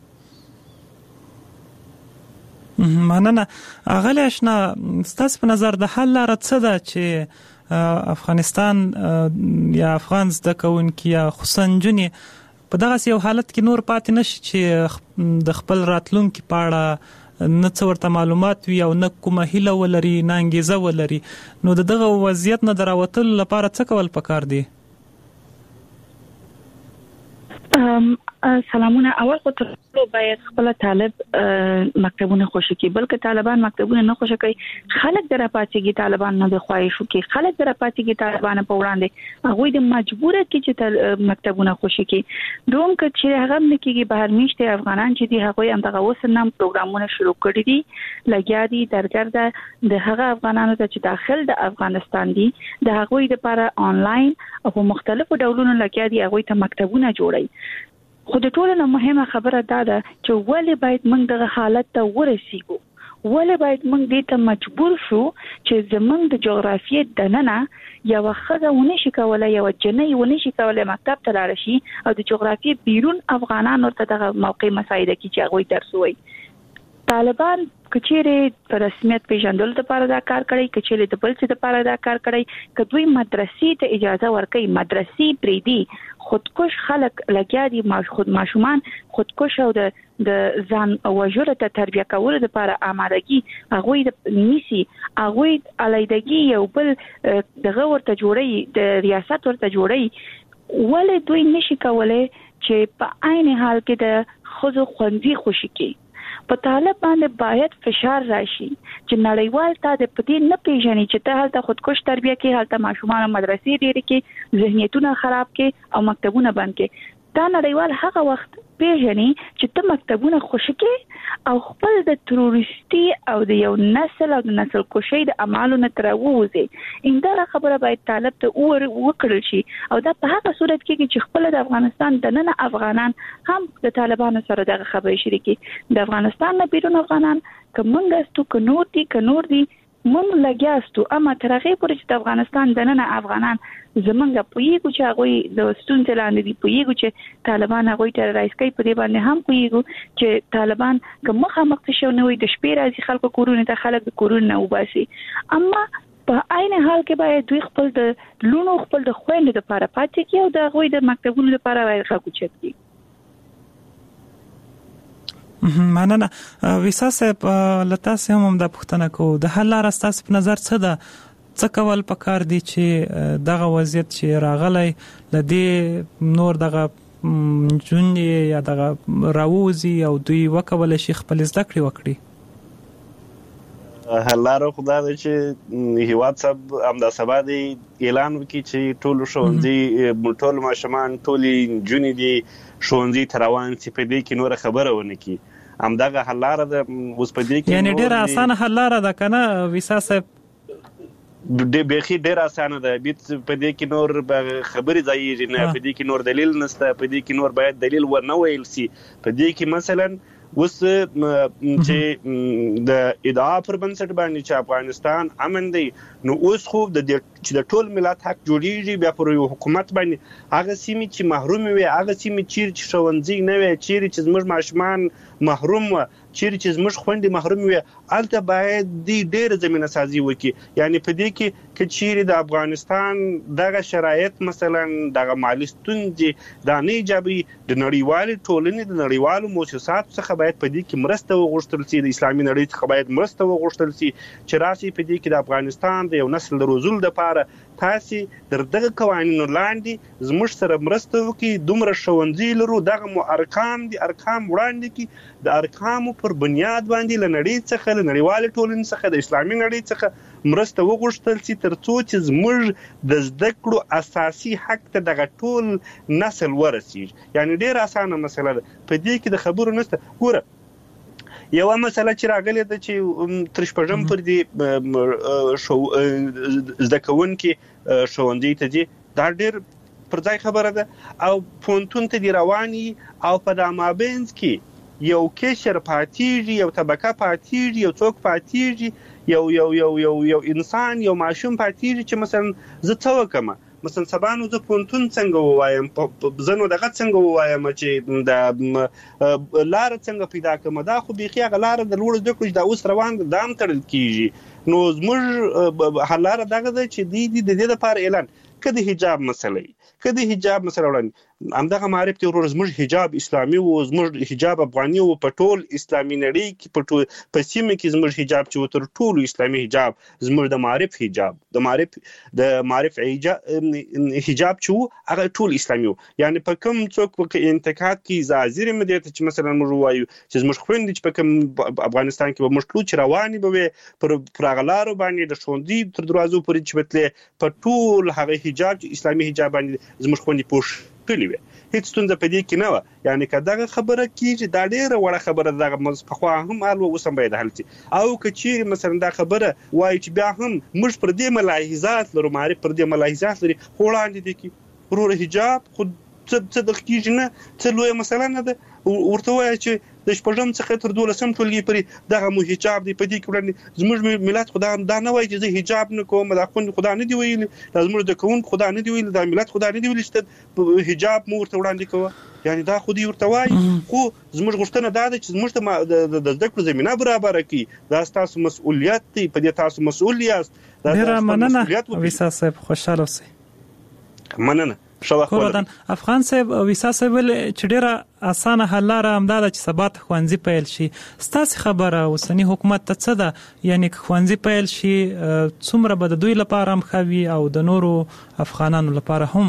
مننه اغلی آشنا ستاسو په نظر د حل لاره څه ده چې افغانستان یا افغان زده کوونکي یا خصوصا نجونې په دغه یو حالت کې نور پاتې نشي چې د خپل راتلونکي په اړه نه څه ورته معلومات وي او نه کومه هیله ولري نه انګیزه ولري نو دغه وضعیت نه دراوتل لپاره څه کول پکار دي؟ سلامونه اول خو ټول باید خپل طالب مکتبونه خوشی کی بلکې طالبان مکتبونه نه خوشی کوي خلک در پاتېږي طالبان نه د خواهشو کې خلک در پاتېږي طالبان په وړاندې هغه د مجبوره کې چې مکتبونه خوشی کی دوم چې هغه نه کېږي بهر میشته افغانان چې دی هغه هم دغه وسنم پروګرامونه شروع کړی دي لګیا دي درګرده د هغه افغانانو ته چې داخل د افغانستان دي د هغه لپاره آنلاین او په مختلفو ډولونو لګیا دي هغه ته مکتبونه جوړي. خو د ټولو مهمه خبره دا ده چې ولې باید موږ دغه حالت ته ورسیږو ولې باید موږ دې ته مجبور شو چې زموږ د جغرافیې دننه یو ښځه ونه شي کولای یو جنۍ ونه شي کولای مکتب ته لاړ شي او د جغرافیې بیرون افغانان ورته دغه موقع مساعده کوي چې هغه درس وایي. طالبان کچېره په رسمیت پیژندل لپاره دا کار کوي کچېره د بل څه لپاره دا کار کوي کدوې مدرسې ته اجازه ورکړي مدرسې پریدي خودکش خلک لګیا دي خود ماشومان خودکش او د د ځان وژلو ته تربیه کول لپاره آمادګي هغه د نیسی هغه علیدګي یو بل دغه ورته جوړي د ریاست ورته جوړي ولې دوی نشي کولای چې په عین حال کې د خزو خوندي خوشي کې په طالب باندې باید فشار راشي چې نړیوال ته د پدې نه پیژني چې ته هلته خودکش تربیه کې هلته ماشومان مدرسې ډېر کې ذهنیتونه خراب کې او مکتبونه بند کې دا نړیوال هغه وخت پیژني چې ته مکتبونه خوشی کې او خپل د تروریستي او د یو نسل او د نسل کشي د اعمالو نه تراووزي انده خبره باید طالب ته اور وکړل شي او دا په هغه صورت کې چې خپل د افغانستان د نن افغانان هم د طالبانو سره دغه خبرې شریکي د افغانستان نه بیرون افغانان کومنګستو کنور دي کنور دي مونږ لګیاستو اما تر هغه پورې چې د افغانستان د نن افغانان زمونږ په یو چې هغه د ستونزې لاندې دي په یو چې طالبان هغه ټیررایز کوي په دې باندې هم کوي چې طالبان کوم مخامخ شو نه وي د شپې راځي خلکو کورونه ته خلک د کورونه وباسي اما په عین حال کې باید دوی خپل د لونو خپل د خويندو لپاره پاتې کی او د هغه د مکتبونو لپاره وایي خلکو چت کی. مننه. ویسا صاحب لته سم هم د پښتنه کو د حل لار ستاسو په نظر څه ده؟ څه کول پکار دي چې دغه وضعیت چې راغلی لدې نور دغه جون یا دغه راووزي او دوی وکول شي خپل زده کړې وکړي؟ حل لار خو دا ده چې هیواد صاحب همدا سبا دی اعلان وکړي چې ټول ښوونځي ټول ماشومان ټول نجونې دي ښوونځي ته روان شي، په دې کې نور خبره ونه کړي. همدغه حل لار ده. اوس په دې کې یعنی ډېره اسانه حل لار ده که نه ویسا صاحب؟ بیخي ډېره اسانه ده. په دې کې نور خبرې ځایېږي نه، په دې کې نور دلیل نشته، په دې کې نور باید دلیل ورنه ویل شي. په دې کې مثلا اوس چې د ادعا پر بنسټ باندې چې افغانستان امن دی، نو اوس خو د چې د ټول ملت حق جوړیږي بیا پر یو حکومت باندې هغه سیمې چې محروم وي، هغه سیمې چیرې چې ښوونځي نه وي، چیرې چې زموږ ماشومان محروم وي، چیرې چې زموږ خویندې محروم وي، هلته باید دی ډېره زمینه سازي وکړي. یعنی په دې کې که چیرې د افغانستان دغه شرایط مثلا دغه مالي ستونزې دا نه ایجابي، د نړیوالې ټولنې د نړیوالو مؤسساتو څخه باید په دې کې مرسته وغوښتل شي، د اسلامي نړۍ څخه باید مرسته وغوښتل شي چې راشي په دې کې د افغانستان د یو نسل د روزلو لپاره تاسې در دغه قوانینو لاندې زموږ سره مرسته وکړي. دومره ښوونځي لرو، دغه مو ارقام دي، ارقام وړاندې کړي، د ارقامو پر بنیاد باندې له نړۍ څخه، له نړیوالې ټولنې څخه، د اسلامي نړۍ څخه مرسته وغوښتل شي تر څو چې زموږ د زده کړو اساسي حق ته دغه ټول نسل ورسیږي. یعنی ډېره اسانه مسله ده، په دې کې د خبرو نشته. ګوره یوه مسله چې راغلې ده چې تر شپږم پر دې زده کوونکي ښوونځي ته ځي، دا ډېر پر ځای خبره ده. او پوهنتون ته دې روان وي او په دا مابینځ کې یو کشر پاتېږي، یو طبقه پاتېږي، یو څوک پاتېږي، یو یو یو یو یو انسان، یو ماشوم پاتېږي چې مثلا زه څه وکړم؟ مثلا سبا نو زه پوهنتون څنګه ووایم، زه نو دغه څنګه ووایم چې د لاره څنګه پیدا کړم؟ دا خو بیخي هغه لاره د لوړو زده کړو چې دا اوس روان ده، دا هم تړل کېږي. نو زموږ حل لاره دغه ده چې دوی د دې لپاره اعلان که د حجاب مسله وي، که د حجاب مسله وړاندې همدغه معرف دی ورور، زموږ حجاب اسلامي و، زموږ حجاب افغاني و، په ټول اسلامي نړۍ کې په ټول په سیمه کې زموږ حجاب چې و تر ټولو اسلامي حجاب زموږ د معرف حجاب د معرف د معرف حجاب چې و هغه ټول اسلامي و. یعنی په کوم څوک په انتقاد کې ظاهر مدیت چې مثلا موږ وایو چې زموږ خويندې چې په کوم افغانستان کې به موږ ټول چې رواني به پر پرغلارو باندې د ښوونځي تر دروازو پورې چې بتله په ټول هغه حجاب چې اسلامي حجاب باندې زموږ خويندې پوښ کلی وي، هیڅ ستونزه په دې کې نه و. یعنی که دغه خبره کیږي دا ډیره وړه خبره ده، دغه په خوا هم حل اوس هم باید حل شي. او که چیرې مثلا دا خبره وایي چې بیا هم موږ پر دې ملاحظات لرو، معرف پر دې ملاحظات لري، خو وړاندې دي کې ورور حجاب خو څه د کیږي نه، څه لویه مسله نه ده. ورته وایي چې د شپږم څخه تر دولسم ټولګي پورې دغه مو حجاب دی، په دې کې وړاندې زموږ ملت خدا دا نه وایي چې زه حجاب نه کوم، دا خوند خدا نه دی ویلي، دا زموږ د کوون خدا نه دی ویلي، دا ملت خدا نه دی ویلي چې حجاب مو ورته وړاندې کوه. یعنی دا خو دې ورته وایي، خو زموږ غوښتنه دا ده چې زموږ د زده کړو زمینه برابره کړي. دا ستاسو مسؤلیت دی، په دې تاسو مسؤل یاست. ډېره مننه ویسا صاحب، خوشحاله اوسئ. مننه. خودن افغان صاحب ویسا صاحب چې ډیره اسانه حل لاره همدا ده چې سبا ته ښوونځي پیل شي. ستاسو خبره اوسنی حکومت ته څه ده؟ یعنی که ښوونځي پیل شي څومره به د دوی لپاره هم ښه وي او د نورو افغانانو لپاره هم؟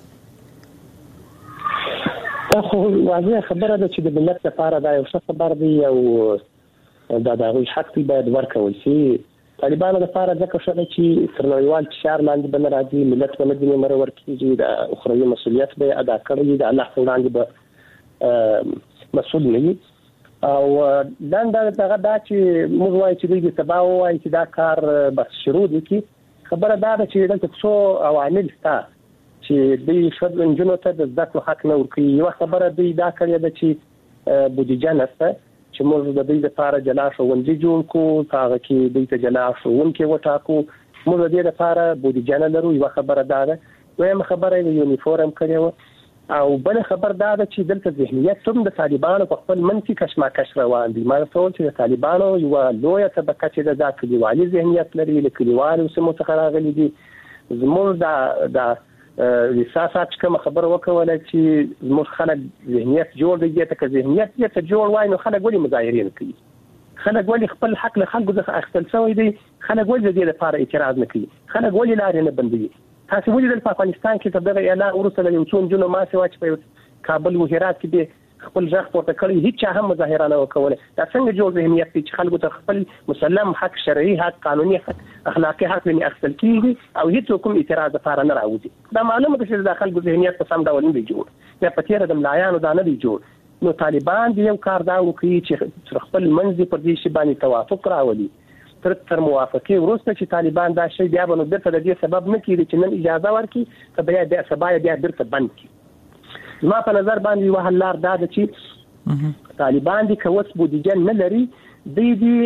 دا خو واضح خبره ده چې د ملت لپاره دا یو ښه خبر دی او دا د هغوی حق دی باید ورکول شي. طالبانو لپاره ځکه ښه چې تر نړیوال فشار لاندې به نه راځي، ملت به نه ځینې مره ورکېږي، د اخروي مسؤلیت به یې ادا کړی د الله په وړاندې به مسؤل نه وي. او دنده دغه دا چې موږ وایو چې دوی د سبا ووایي چې دا کار بس شروع دي کړي. خبره دا ده چې دلته څو عوامل شته چې دوی ښځو نجونو ته د زده کړو حق نه ورکوي. یوه خبره دوی دا کړې ده چې بودیجه نشته، چې موږ د دوی لپاره جلا ښوونځي جوړ کړو، په هغه کې دوی ته جلا ښوونکي وټاکو، موږ د دې لپاره بودیجه نه لرو. یوه خبره دا ده. دویمه خبره یې یونیفورم کړې وه. او بله خبر دا ده چې دلته ذهنیت هم د طالبانو په خپل منفي کشمکش روان دي. ما تصور چې د طالبانو یوه لویه طبقه چې د کلیوالي ذهنیت لري، له کلیوالو سیمو څخه راغلي دي. زموږ د ریاست کوم خبر وکوله چې موږ خلک ذهنیت جوړ دی ته که ذهنیت یې ته جوړ وای نو خلک ولې مظاهرین کوي خلک ولې خپل حق له خلکو څخه اخیستل شوی دی خلک ولې د دې لپاره اعتراض نه کوي خلک ولې لارې نه بندوي تاسو ولې د افغانستان کې تر دغه اعلان وروسته د یو څو نجونو ماسې وا چې په کابل او هرات کې خپل ځخ پورته کړی هیڅ هم مظاهره نه وکوله دا څنګه جوړ ذهنیت چې خلکو ته خپل مسلم حق شرعي حق قانوني حق اخلاقي حق نه اخیستل کیږي او هیڅ کوم اعتراض لپاره نه راوځي دا معلومه ده چې د خلکو ذهنیت په سم ډول نه دی جوړ یا په تیر د ملایانو دا نه دی جوړ نو طالبان د یو کار دا وکړي چې خپل منځ پر دې شی باندې توافق راولي تر تر موافقه وروسته چې طالبان دا شی بیا بنو درته د دې سبب نه کیږي چې نن اجازه ورکړي ته بیا د سبا بیا درته بند کړي ما په نظر باندې یو حل لار دا ده چې طالبان دي کوس بودیجه نه لري د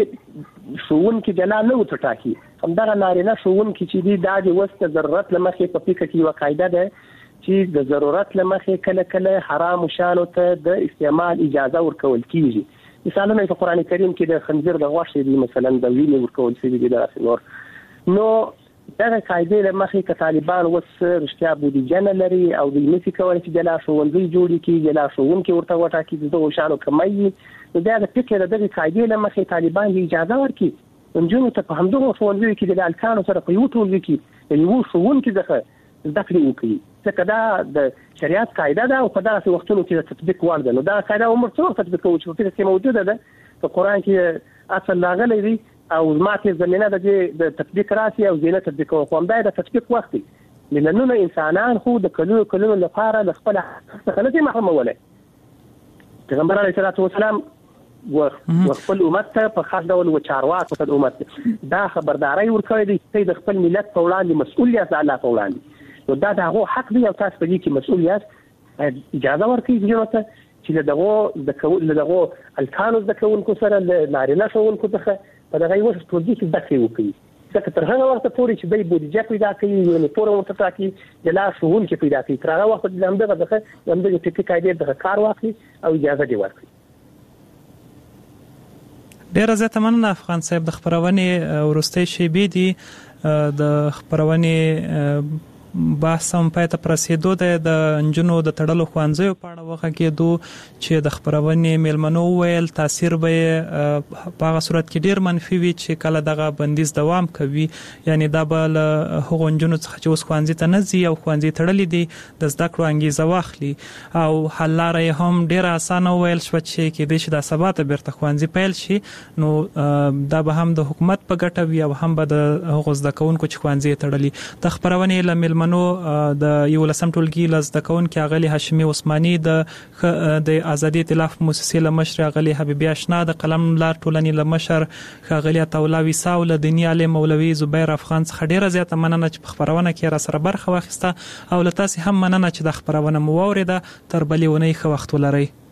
دې شوون کې جلا نه وټاکي همدغه نارینه شوون کې چې دی دا د وسته ضرورت لمخې په فکر کې یو قاعده ده چې د ضرورت لمخې کله کله حرام شانو ته د استعمال اجازه ورکول کیږي مثلا په قران کریم کې د خنزیر د غوښې دی مثلا د وینې ورکول شوی دی د نور نو دغه قاعده لمخې ک طالبان وس رښتیا بودیجه نه لري او د نسی کول چې جلا شوونځي جوړ کی جلا شوون کې ورته وټاکي دغه شانو کمای نو دا د فکر دغه قاعده لمخې طالبان اجازه ورکړي انجونو ته په همدغه شوونځي کې د الکانو سره په یو ټولګي کې یو شوون کې ځکه ذکر وکړي ځکه دا د شریعت قاعده ده او په داسې وختونو کې تطبیق وړ ده نو دا قاعده عمر څو تطبیق کوي چې په کې موجوده ده په قران کې اصل لاغلي دي او ماته زمينه د د تطبیق راسي او زینه تطبیق کوم دا د تطبیق وخت دی لانه انسانان خو د کلو کلو لپاره د خپل خلک محرم وله پیغمبر علیه الصلاه والسلام وخپل امت ته په خاص ډول و چارواکو ته امت دا خبرداري ورکړي دي چې د خپل ملت په وړاندې مسؤلیت الله په وړاندې نو دا دغه حق دی او تاسو په دې کې مسؤلیت اجازه ورکړي ضرورت چې دغه د کول دغه الکانو د کوونکو سره د نارینه شوونکو څخه په دغه یو څه ټولګي کې دخل وکړي ځکه تر هغه وخت پورې چې د بودیجه پیدا کوي یو نه پوره ورته تاکي د لا شغل کې پیدا کوي تر هغه وخت د همدغه دغه همدغه ټکی قاعده د کار واخلي او اجازه دی ورکړي ډیر زیات مننه افغان صاحب د خبرونه ورسته شی بي دي د خبرونه بحث هم پای ته رسیدو د انجنونو د تړلو خوانځو په اړه وغه کېدو چې د خبرونه میلمنو ویل تاثیر به په هغه صورت کې ډیر منفي وي چې کله دغه بندیز دوام کوي یعنی دا بل هغه انجنونو څخه چې اوس خوانځي ته نه زی او خوانځي تړلې دي د زده کړو انګیزه واخلي او حل لارې هم ډیر اسانه ویل شو چې کې د شي د ثبات بیرته خوانځي پیل شي نو دا به هم د حکومت په ګټه وي او هم به د هغه زده کوونکو چې خوانځي تړلې د خبرونه لمل نو د یو لسم ټولګي لزده کون کې اغلی هاشمي عثماني د د ازادي ائتلاف مؤسسې لمشر اغلی حبيبي آشنا د قلم لار ټولنې لمشر اغلی تولاوي ساو له دنیا علي مولوي زبیر افغان څخه ډیره زیاته مننه چې په خبرونه کې را سره برخه واخیسته او لته هم مننه چې د خبرونه مو اوریده تر بلې ونی خو وخت ولرئ